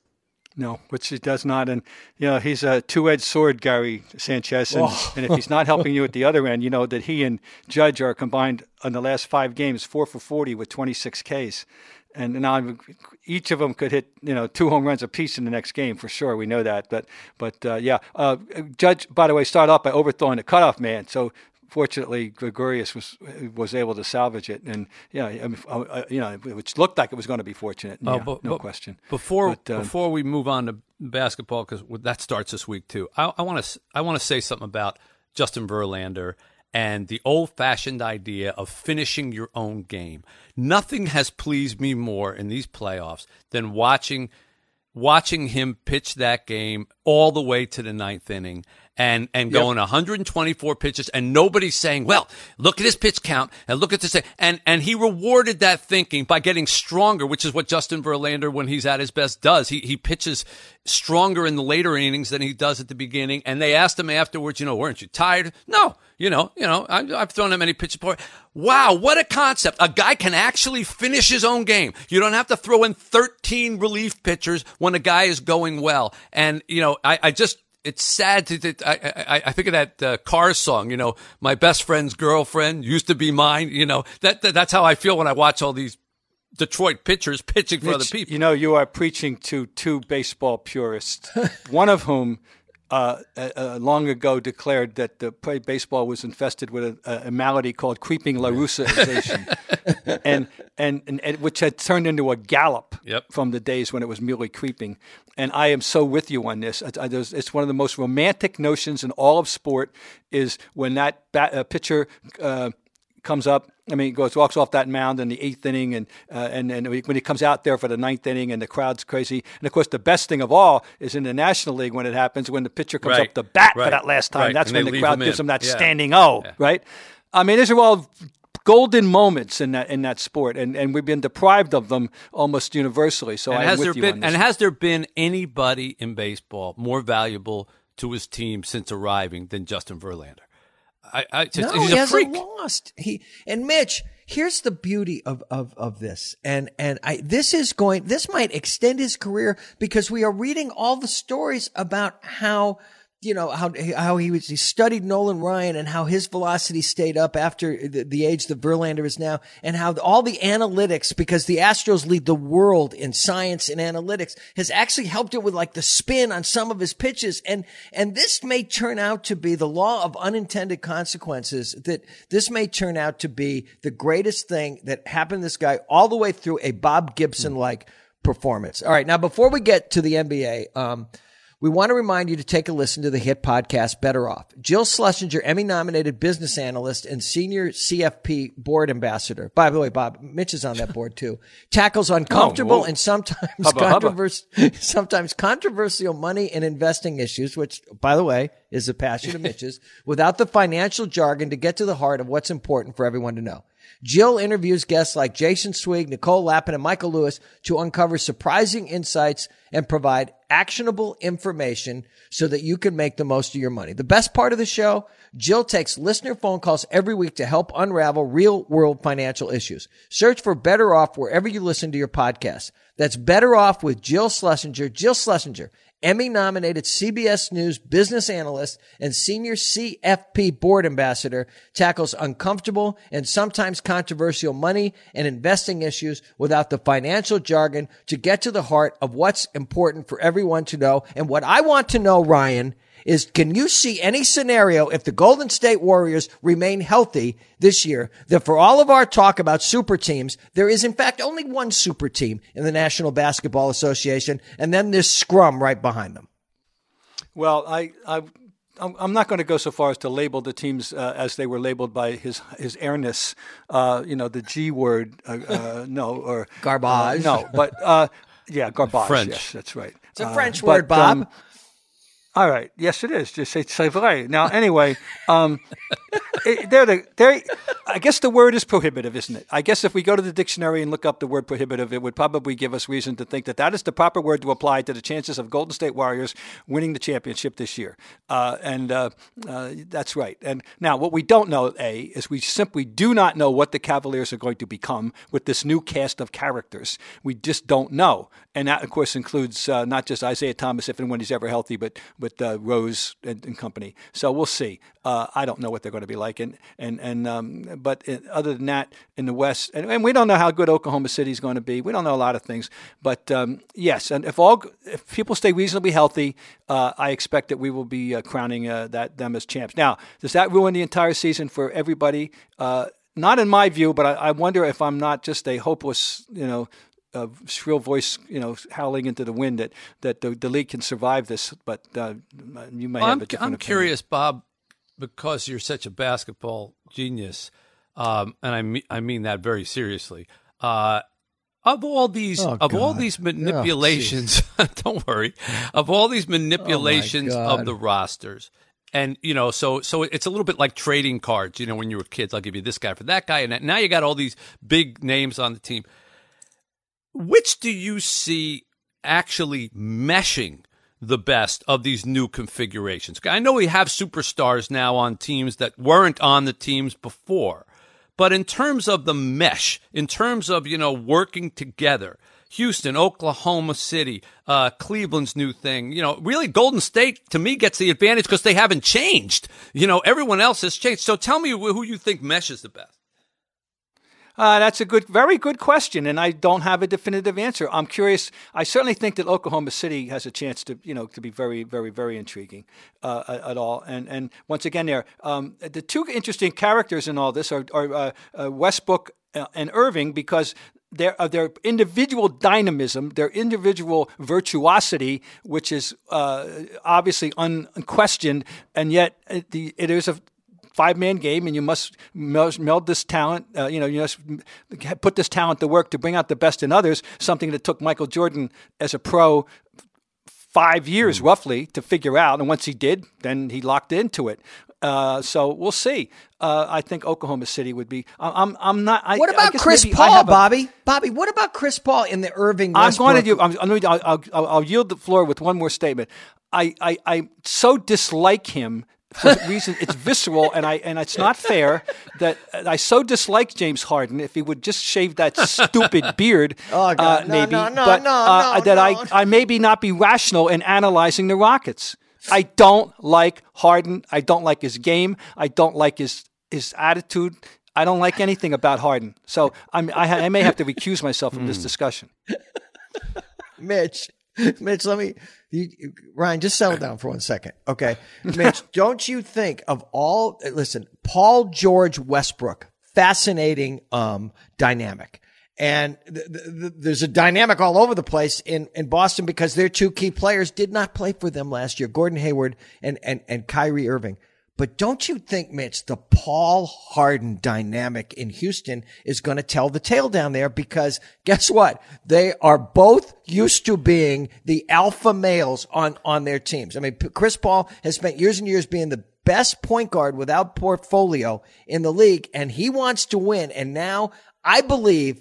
No, which he does not. And, you know, he's a two-edged sword, Gary Sanchez. And, oh. and if he's not helping you at the other end, you know that he and Judge are combined in the last five games, four for forty with twenty-six Ks. And now each of them could hit, you know, two home runs apiece in the next game for sure. We know that. But, but uh, yeah, uh, Judge, by the way, started off by overthrowing the cutoff man. So, fortunately, Gregorius was was able to salvage it, and yeah, I mean, uh, you know, which looked like it was going to be fortunate. Yeah, uh, but, no but question. Before but, um, before we move on to basketball, because that starts this week too, I want to I want to say something about Justin Verlander and the old-fashioned idea of finishing your own game. Nothing has pleased me more in these playoffs than watching watching him pitch that game all the way to the ninth inning. And and going yep. one hundred twenty-four pitches, and nobody's saying, well, look at his pitch count, and look at this. And and he rewarded that thinking by getting stronger, which is what Justin Verlander, when he's at his best, does. He he pitches stronger in the later innings than he does at the beginning. And they asked him afterwards, you know, weren't you tired? No, you know, you know, I've, I've thrown that many pitches before. Wow, what a concept. A guy can actually finish his own game. You don't have to throw in thirteen relief pitchers when a guy is going well. And, you know, I, I just... It's sad to, to I, I, I think of that uh, Cars song, you know, my best friend's girlfriend used to be mine. You know, that, that that's how I feel when I watch all these Detroit pitchers pitching for Mitch, other people. You know, you are preaching to two baseball purists, one of whom uh, uh, long ago declared that the baseball was infested with a, a malady called creeping LaRussization, and, and, and, and which had turned into a gallop yep. from the days when it was merely creeping. And I am so with you on this. It's one of the most romantic notions in all of sport is when that bat, uh, pitcher uh, comes up. I mean, goes walks off that mound in the eighth inning, and uh, and and when he comes out there for the ninth inning, and the crowd's crazy. And of course, the best thing of all is in the National League when it happens when the pitcher comes right. up to bat right. for that last time. Right. That's and when the crowd him gives in. him that yeah. standing O. Yeah. Right? I mean, these are all golden moments in that in that sport, and, and we've been deprived of them almost universally. So and I'm has with there you been on this and one. has there been anybody in baseball more valuable to his team since arriving than Justin Verlander? I, I just, no, he's he a hasn't freak. lost. He and Mitch. Here's the beauty of, of, of this. And, and I, this is going, this might extend his career because we are reading all the stories about how you know, how how he was he studied Nolan Ryan and how his velocity stayed up after the, the age that Verlander is now, and how all the analytics, because the Astros lead the world in science and analytics, has actually helped it with like the spin on some of his pitches. And and this may turn out to be the law of unintended consequences, that this may turn out to be the greatest thing that happened to this guy all the way through a Bob Gibson-like performance. All right, now before we get to the N B A, um, we want to remind you to take a listen to the hit podcast, Better Off. Jill Schlesinger, Emmy-nominated business analyst and senior C F P board ambassador. By the way, Bob, Mitch is on that board too. Tackles uncomfortable oh, and sometimes hubba, controvers- sometimes controversial money and investing issues, which, by the way, is a passion of Mitch's, without the financial jargon to get to the heart of what's important for everyone to know. Jill interviews guests like Jason Swig, Nicole Lappin, and Michael Lewis to uncover surprising insights and provide actionable information so that you can make the most of your money. The best part of the show, Jill takes listener phone calls every week to help unravel real-world financial issues. Search for Better Off wherever you listen to your podcasts. That's Better Off with Jill Schlesinger. Jill Schlesinger, Emmy-nominated C B S News business analyst and senior C F P board ambassador, tackles uncomfortable and sometimes controversial money and investing issues without the financial jargon to get to the heart of what's important for everyone to know. And what I want to know, Ryan, is can you see any scenario if the Golden State Warriors remain healthy this year that for all of our talk about super teams, there is in fact only one super team in the National Basketball Association, and then there's scrum right behind them? Well, I, I, I'm not going to go so far as to label the teams uh, as they were labeled by his his airness, uh, you know, the G word, uh, uh, no, or garbage, uh, no, but uh, yeah, garbage. French. Yes, that's right. It's a uh, French but, word, Bob. Um, All right. Yes, it is. Just say c'est vrai. Now, anyway, um, it, they're the, they're, I guess the word is prohibitive, isn't it? I guess if we go to the dictionary and look up the word prohibitive, it would probably give us reason to think that that is the proper word to apply to the chances of Golden State Warriors winning the championship this year. Uh, and uh, uh, that's right. And now what we don't know, A, is we simply do not know what the Cavaliers are going to become with this new cast of characters. We just don't know. And that, of course, includes uh, not just Isaiah Thomas, if and when he's ever healthy, but with uh, Rose and, and company. So we'll see. Uh, I don't know what they're going to be like. And, and, and um, but in, other than that, in the West, and, and we don't know how good Oklahoma City is going to be. We don't know a lot of things. But um, yes, and if all if people stay reasonably healthy, uh, I expect that we will be uh, crowning uh, that them as champs. Now, does that ruin the entire season for everybody? Uh, not in my view, but I, I wonder if I'm not just a hopeless, you know, Uh, shrill voice, you know, howling into the wind that that the, the league can survive this. But uh, you may well, have I'm, a different I'm opinion. curious, Bob, because you're such a basketball genius, um, and I mean I mean that very seriously. Uh, of all these, oh, of God. all these manipulations, oh, don't worry, of all these manipulations oh, of the rosters. And, you know, so so it's a little bit like trading cards. You know, when you were kids, I'll give you this guy for that guy. And now you got all these big names on the team. Which do you see actually meshing the best of these new configurations? I know we have superstars now on teams that weren't on the teams before, but in terms of the mesh, in terms of, you know, working together, Houston, Oklahoma City, uh, Cleveland's new thing, you know, really Golden State, to me, gets the advantage because they haven't changed. You know, everyone else has changed. So tell me who you think meshes the best. Uh, that's a good, very good question, and I don't have a definitive answer. I'm curious. I certainly think that Oklahoma City has a chance to, you know, to be very, very, very intriguing uh, at, at all. And and once again, there, um, the two interesting characters in all this are, are uh, uh, Westbrook and Irving, because their uh, their individual dynamism, their individual virtuosity, which is uh, obviously unquestioned, and yet the it is a five-man game, and you must meld this talent, uh, you know, you must put this talent to work to bring out the best in others, something that took Michael Jordan as a pro five years mm. roughly to figure out. And once he did, then he locked into it. Uh, so we'll see. Uh, I think Oklahoma City would be. I'm. I'm not. I, what about I Chris Paul, a, Bobby? Bobby, what about Chris Paul in the Irving? Westbrook? I'm going to do. I'm, I'm, I'll, I'll, I'll yield the floor with one more statement. I. I, I so dislike him. For the reason it's visceral, and I and it's not fair that I so dislike James Harden. If he would just shave that stupid beard, oh, God. uh, No, maybe, no, no, but no, uh, no, that no. I I maybe not be rational in analyzing the Rockets. I don't like Harden. I don't like his game. I don't like his his attitude. I don't like anything about Harden. So I'm, I, I may have to recuse myself from this discussion. Mitch, Mitch, let me, you, Ryan, just settle down for one second. Okay. Mitch, don't you think of all, listen, Paul George Westbrook, fascinating um, dynamic. And th- th- there's a dynamic all over the place in, in Boston because their two key players did not play for them last year, Gordon Hayward and, and, and Kyrie Irving. But don't you think, Mitch, the Paul Harden dynamic in Houston is going to tell the tale down there? Because guess what? They are both used to being the alpha males on, on their teams. I mean, Chris Paul has spent years and years being the best point guard without portfolio in the league, and he wants to win. And now I believe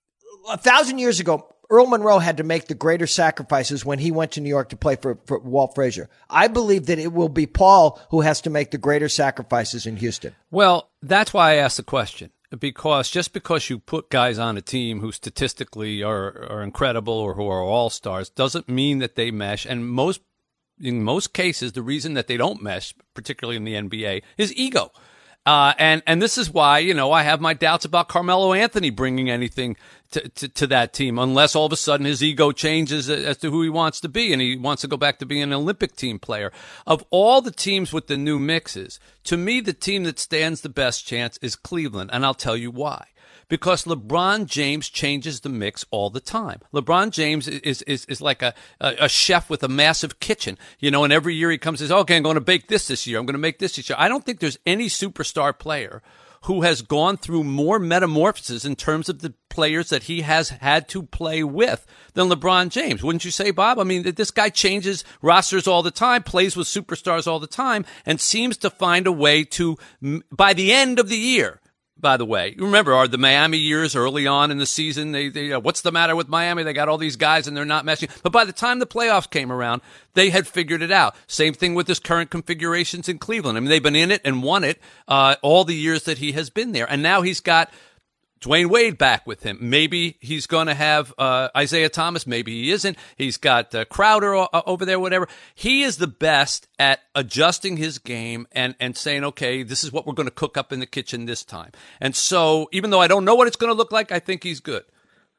a thousand years ago, Earl Monroe had to make the greater sacrifices when he went to New York to play for, for Walt Frazier. I believe that it will be Paul who has to make the greater sacrifices in Houston. Well, that's why I asked the question. Because just because you put guys on a team who statistically are, are incredible or who are all-stars doesn't mean that they mesh. And most, in most cases, the reason that they don't mesh, particularly in the N B A, is ego. Uh, and, and this is why, you know, I have my doubts about Carmelo Anthony bringing anything to, to, to that team, unless all of a sudden his ego changes as to who he wants to be and he wants to go back to being an Olympic team player. Of all the teams with the new mixes, to me, the team that stands the best chance is Cleveland. And I'll tell you why. Because LeBron James changes the mix all the time. LeBron James is is is like a, a, a chef with a massive kitchen, you know, and every year he comes and says, okay, I'm going to bake this this year. I'm going to make this this year. I don't think there's any superstar player who has gone through more metamorphoses in terms of the players that he has had to play with than LeBron James. Wouldn't you say, Bob? I mean, this guy changes rosters all the time, plays with superstars all the time, and seems to find a way to, by the end of the year, by the way, you remember are the Miami years early on in the season? They, they, uh, what's the matter with Miami? They got all these guys and they're not meshing. But by the time the playoffs came around, they had figured it out. Same thing with this current configurations in Cleveland. I mean, they've been in it and won it uh, all the years that he has been there. And now he's got Dwayne Wade back with him. Maybe he's going to have uh, Isaiah Thomas. Maybe he isn't. He's got uh, Crowder o- over there, whatever. He is the best at adjusting his game and, and saying, okay, this is what we're going to cook up in the kitchen this time. And so even though I don't know what it's going to look like, I think he's good.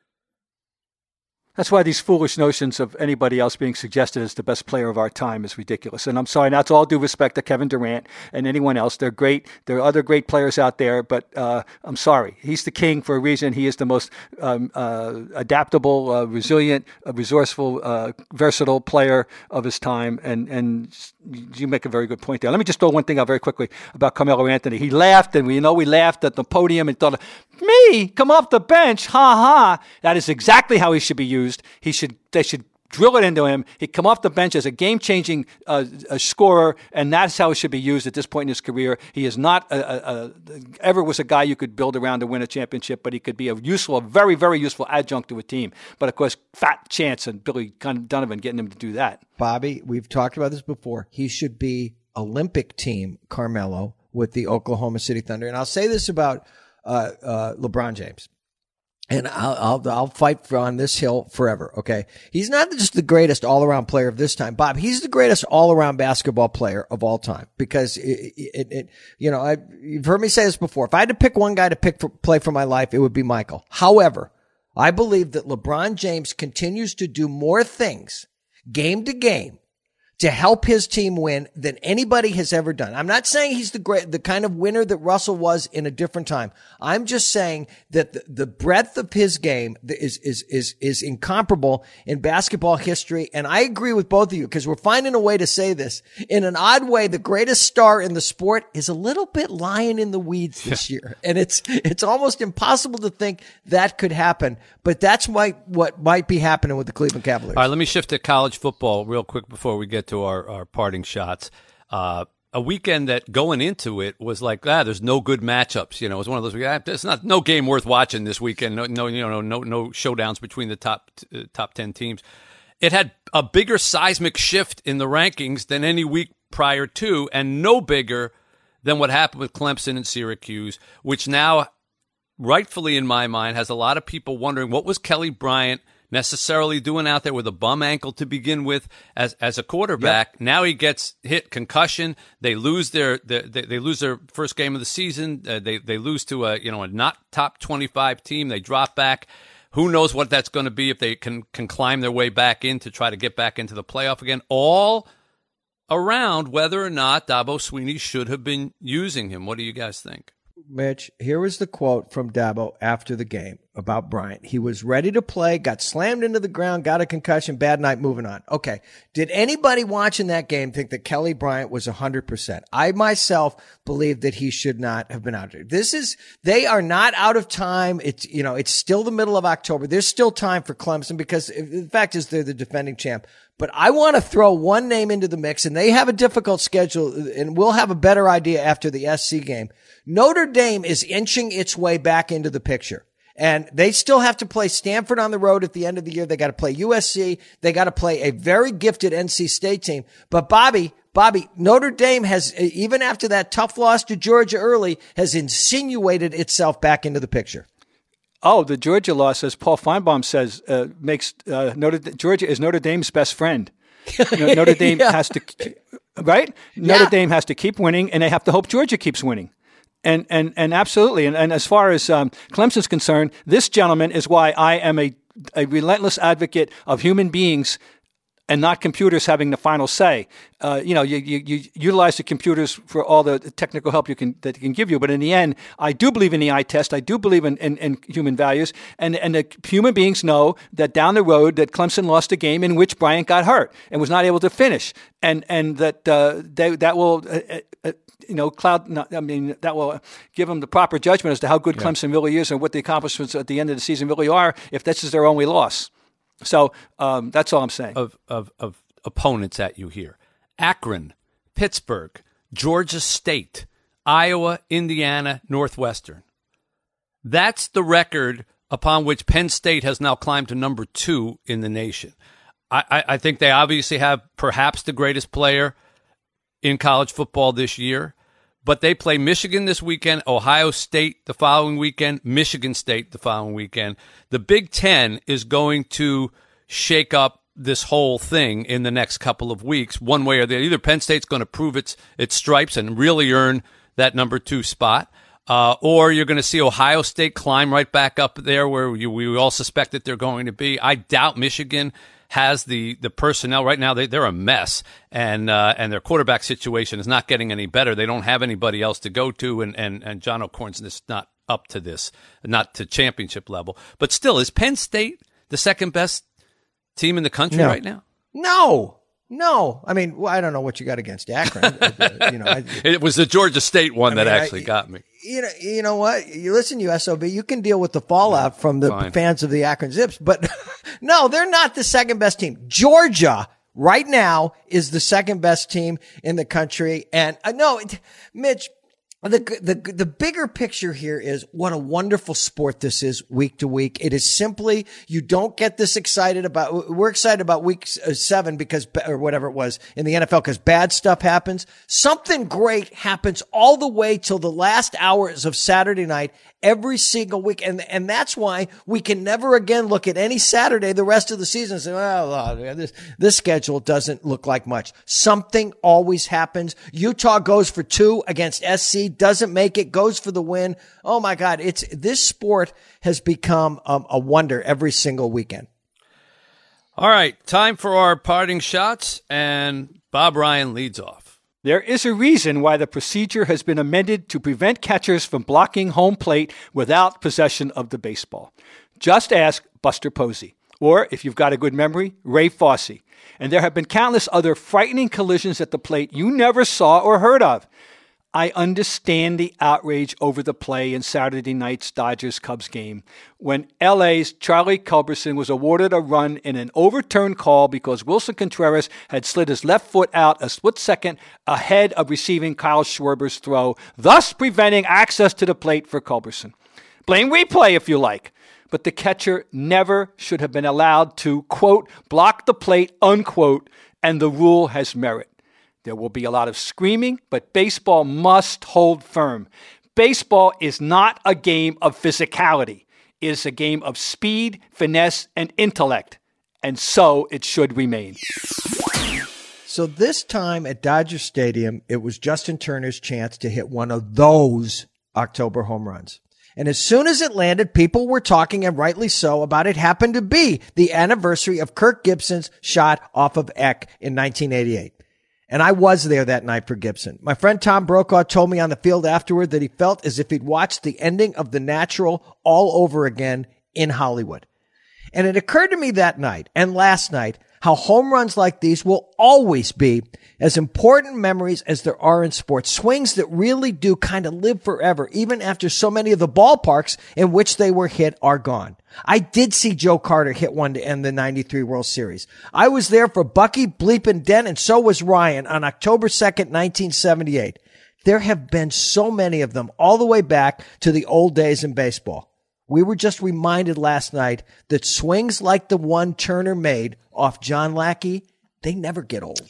That's why these foolish notions of anybody else being suggested as the best player of our time is ridiculous. And I'm sorry, that's all due respect to Kevin Durant and anyone else. They're great. There are other great players out there, but uh, I'm sorry. He's the king for a reason. He is the most um, uh, adaptable, uh, resilient, uh, resourceful, uh, versatile player of his time. And, and you make a very good point there. Let me just throw one thing out very quickly about Carmelo Anthony. He laughed, and we you know we laughed at the podium and thought, me, come off the bench, ha ha. That is exactly how he should be used. He should. They should drill it into him. He'd come off the bench as a game-changing uh, a scorer, and that's how it should be used at this point in his career. He is not a, a, a, ever was a guy you could build around to win a championship, but he could be a useful, a very, very useful adjunct to a team. But, of course, Fat Chance and Billy Donovan getting him to do that. Bobby, we've talked about this before. He should be Olympic team Carmelo with the Oklahoma City Thunder. And I'll say this about uh, uh, LeBron James. And I'll, I'll, I'll fight for on this hill forever. Okay. He's not just the greatest all around player of this time, Bob. He's the greatest all around basketball player of all time because it, it, it you know, I, you've heard me say this before. If I had to pick one guy to pick for, play for my life, it would be Michael. However, I believe that LeBron James continues to do more things game to game to help his team win than anybody has ever done. I'm not saying he's the great, the kind of winner that Russell was in a different time. I'm just saying that the, the breadth of his game is, is, is, is incomparable in basketball history. And I agree with both of you because we're finding a way to say this. In an odd way, the greatest star in the sport is a little bit lying in the weeds this year. And it's, it's almost impossible to think that could happen, but that's why, what might be happening with the Cleveland Cavaliers. All right, let me shift to college football real quick before we get to our, our parting shots. Uh, a weekend that going into it was like, ah, there's no good matchups. You know, it was one of those, ah, there's not, no game worth watching this weekend. No, no, you know, no, no showdowns between the top, uh, top ten teams. It had a bigger seismic shift in the rankings than any week prior to, and no bigger than what happened with Clemson and Syracuse, which now, rightfully in my mind, has a lot of people wondering what was Kelly Bryant necessarily doing out there with a bum ankle to begin with as as a quarterback. Yep. Now he gets hit, concussion. They lose their, their they, they lose their first game of the season. Uh, they they lose to a you know a not top twenty-five team. They drop back. Who knows what that's going to be if they can can climb their way back in to try to get back into the playoff again. All around whether or not Dabo Swinney should have been using him. What do you guys think? Mitch, here was the quote from Dabo after the game about Bryant. He was ready to play, got slammed into the ground, got a concussion, bad night, moving on. Okay. Did anybody watching that game think that Kelly Bryant was one hundred percent? I myself believe that he should not have been out there. This is, they are not out of time. It's, you know, it's still the middle of October. There's still time for Clemson because the fact is they're the defending champ. But I want to throw one name into the mix, and they have a difficult schedule, and we'll have a better idea after the S C game. Notre Dame is inching its way back into the picture. And they still have to play Stanford on the road at the end of the year. They got to play U S C. They got to play a very gifted N C State team. But Bobby, Bobby, Notre Dame has, even after that tough loss to Georgia early, has insinuated itself back into the picture. Oh, the Georgia loss, as Paul Feinbaum says, uh, makes uh, Notre Georgia is Notre Dame's best friend. You know, Notre Dame yeah. has to, right? Notre yeah. Dame has to keep winning, and they have to hope Georgia keeps winning. And and and absolutely. And, and as far as um, Clemson's concerned, this gentleman is why I am a a relentless advocate of human beings and not computers having the final say. Uh, you know, you, you, you utilize the computers for all the technical help you can that can give you. But in the end, I do believe in the eye test. I do believe in, in, in human values. And and the human beings know that down the road that Clemson lost a game in which Bryant got hurt and was not able to finish. And and that uh, they, that will uh, uh, you know cloud. I mean that will give them the proper judgment as to how good yeah. Clemson really is and what the accomplishments at the end of the season really are. If this is their only loss. So um, that's all I'm saying. Of, of of opponents at you here. Akron, Pittsburgh, Georgia State, Iowa, Indiana, Northwestern. That's the record upon which Penn State has now climbed to number two in the nation. I, I, I think they obviously have perhaps the greatest player in college football this year. But they play Michigan this weekend, Ohio State the following weekend, Michigan State the following weekend. The Big Ten is going to shake up this whole thing in the next couple of weeks, one way or the other. Either Penn State's going to prove its its stripes and really earn that number two spot, uh, or you're going to see Ohio State climb right back up there where you, we all suspect that they're going to be. I doubt Michigan has the, the personnel right now. They, they're a mess, and uh, and their quarterback situation is not getting any better. They don't have anybody else to go to, and, and, and John O'Korn's just not up to this, not to championship level. But still, is Penn State the second best team in the country no. right now? No. No, I mean, well, I don't know what you got against Akron. you know, I, it was the Georgia State one I that mean, actually I, got me. You know, you know what? You listen, you S O B, you can deal with the fallout yeah, from the fine. fans of the Akron Zips, but no, they're not the second best team. Georgia right now is the second best team in the country, and uh, no, Mitch. The, the, the bigger picture here is what a wonderful sport this is week to week. It is simply, you don't get this excited about, we're excited about week seven because, or whatever it was in the N F L because bad stuff happens. Something great happens all the way till the last hours of Saturday night every single week. And, and that's why we can never again look at any Saturday the rest of the season and say, well, this, this schedule doesn't look like much. Something always happens. Utah goes for two against S C, doesn't make it, goes for the win. Oh my God. It's, this sport has become um, a wonder every single weekend. All right. Time for our parting shots, and Bob Ryan leads off. There is a reason why the procedure has been amended to prevent catchers from blocking home plate without possession of the baseball. Just ask Buster Posey, or if you've got a good memory, Ray Fosse. And there have been countless other frightening collisions at the plate you never saw or heard of. I understand the outrage over the play in Saturday night's Dodgers-Cubs game when L A's Charlie Culberson was awarded a run in an overturned call because Wilson Contreras had slid his left foot out a split second ahead of receiving Kyle Schwarber's throw, thus preventing access to the plate for Culberson. Blame replay if you like, but the catcher never should have been allowed to, quote, block the plate, unquote, and the rule has merit. There will be a lot of screaming, but baseball must hold firm. Baseball is not a game of physicality. is a game of speed, finesse, and intellect, and so it should remain. So this time at Dodger Stadium, it was Justin Turner's chance to hit one of those October home runs. And as soon as it landed, people were talking, and rightly so, about it happened to be the anniversary of Kirk Gibson's shot off of Eck in nineteen eighty-eight. And I was there that night for Gibson. My friend Tom Brokaw told me on the field afterward that he felt as if he'd watched the ending of The Natural all over again in Hollywood. And it occurred to me that night and last night how home runs like these will always be as important memories as there are in sports. Swings that really do kind of live forever, even after so many of the ballparks in which they were hit are gone. I did see Joe Carter hit one to end the ninety-three World Series. I was there for Bucky Bleepin' Dent, and so was Ryan on October second, nineteen seventy-eight. There have been so many of them all the way back to the old days in baseball. We were just reminded last night that swings like the one Turner made off John Lackey, they never get old.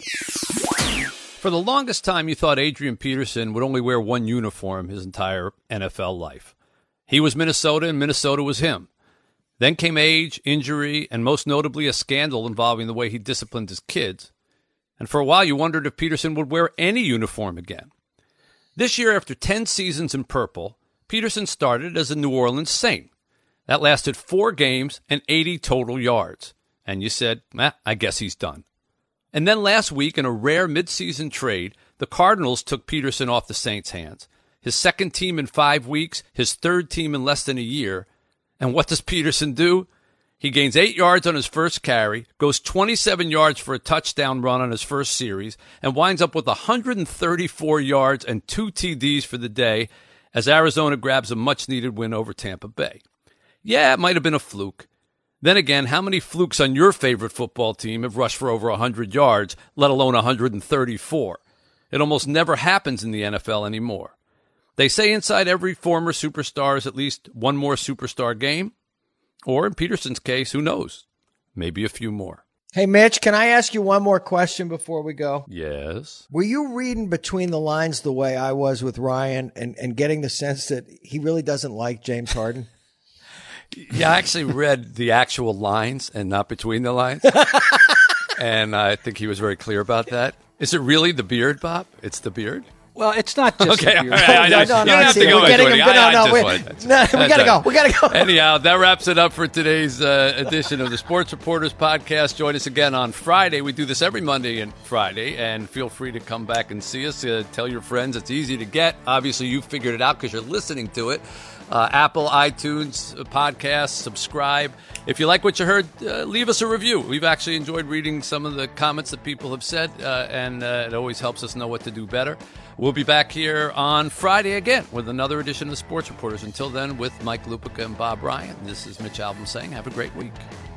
For the longest time, you thought Adrian Peterson would only wear one uniform his entire N F L life. He was Minnesota, and Minnesota was him. Then came age, injury, and most notably a scandal involving the way he disciplined his kids. And for a while, you wondered if Peterson would wear any uniform again. This year, after ten seasons in purple, Peterson started as a New Orleans Saint. That lasted four games and eighty total yards. And you said, eh, I guess he's done. And then last week, in a rare midseason trade, the Cardinals took Peterson off the Saints' hands. His second team in five weeks, his third team in less than a year. And what does Peterson do? He gains eight yards on his first carry, goes twenty-seven yards for a touchdown run on his first series, and winds up with one hundred thirty-four yards and two T Ds for the day as Arizona grabs a much-needed win over Tampa Bay. Yeah, it might have been a fluke. Then again, how many flukes on your favorite football team have rushed for over one hundred yards, let alone one hundred thirty-four? It almost never happens in the N F L anymore. They say inside every former superstar is at least one more superstar game. Or in Peterson's case, who knows? Maybe a few more. Hey, Mitch, can I ask you one more question before we go? Yes. Were you reading between the lines the way I was with Ryan and, and getting the sense that he really doesn't like James Harden? Yeah, I actually read the actual lines and not between the lines. And I think he was very clear about that. Is it really the beard, Bob? It's the beard? Well, it's not just okay, the all beard. right, I know. No, no, You no, don't have see, to go we're into getting it. him. I, No, I no, just wait. wanted- No, we gotta go. We gotta go. Anyhow, that wraps it up for today's uh, edition of the Sports Reporters Podcast. Join us again on Friday. We do this every Monday and Friday, and feel free to come back and see us. Uh, tell your friends. It's easy to get. Obviously, you figured it out because you're listening to it. Uh, Apple, iTunes, uh, podcasts, subscribe. If you like what you heard, uh, leave us a review. We've actually enjoyed reading some of the comments that people have said, uh, and uh, it always helps us know what to do better. We'll be back here on Friday again with another edition of the Sports Reporters. Until then, with Mike Lupica and Bob Ryan, this is Mitch Albom saying have a great week.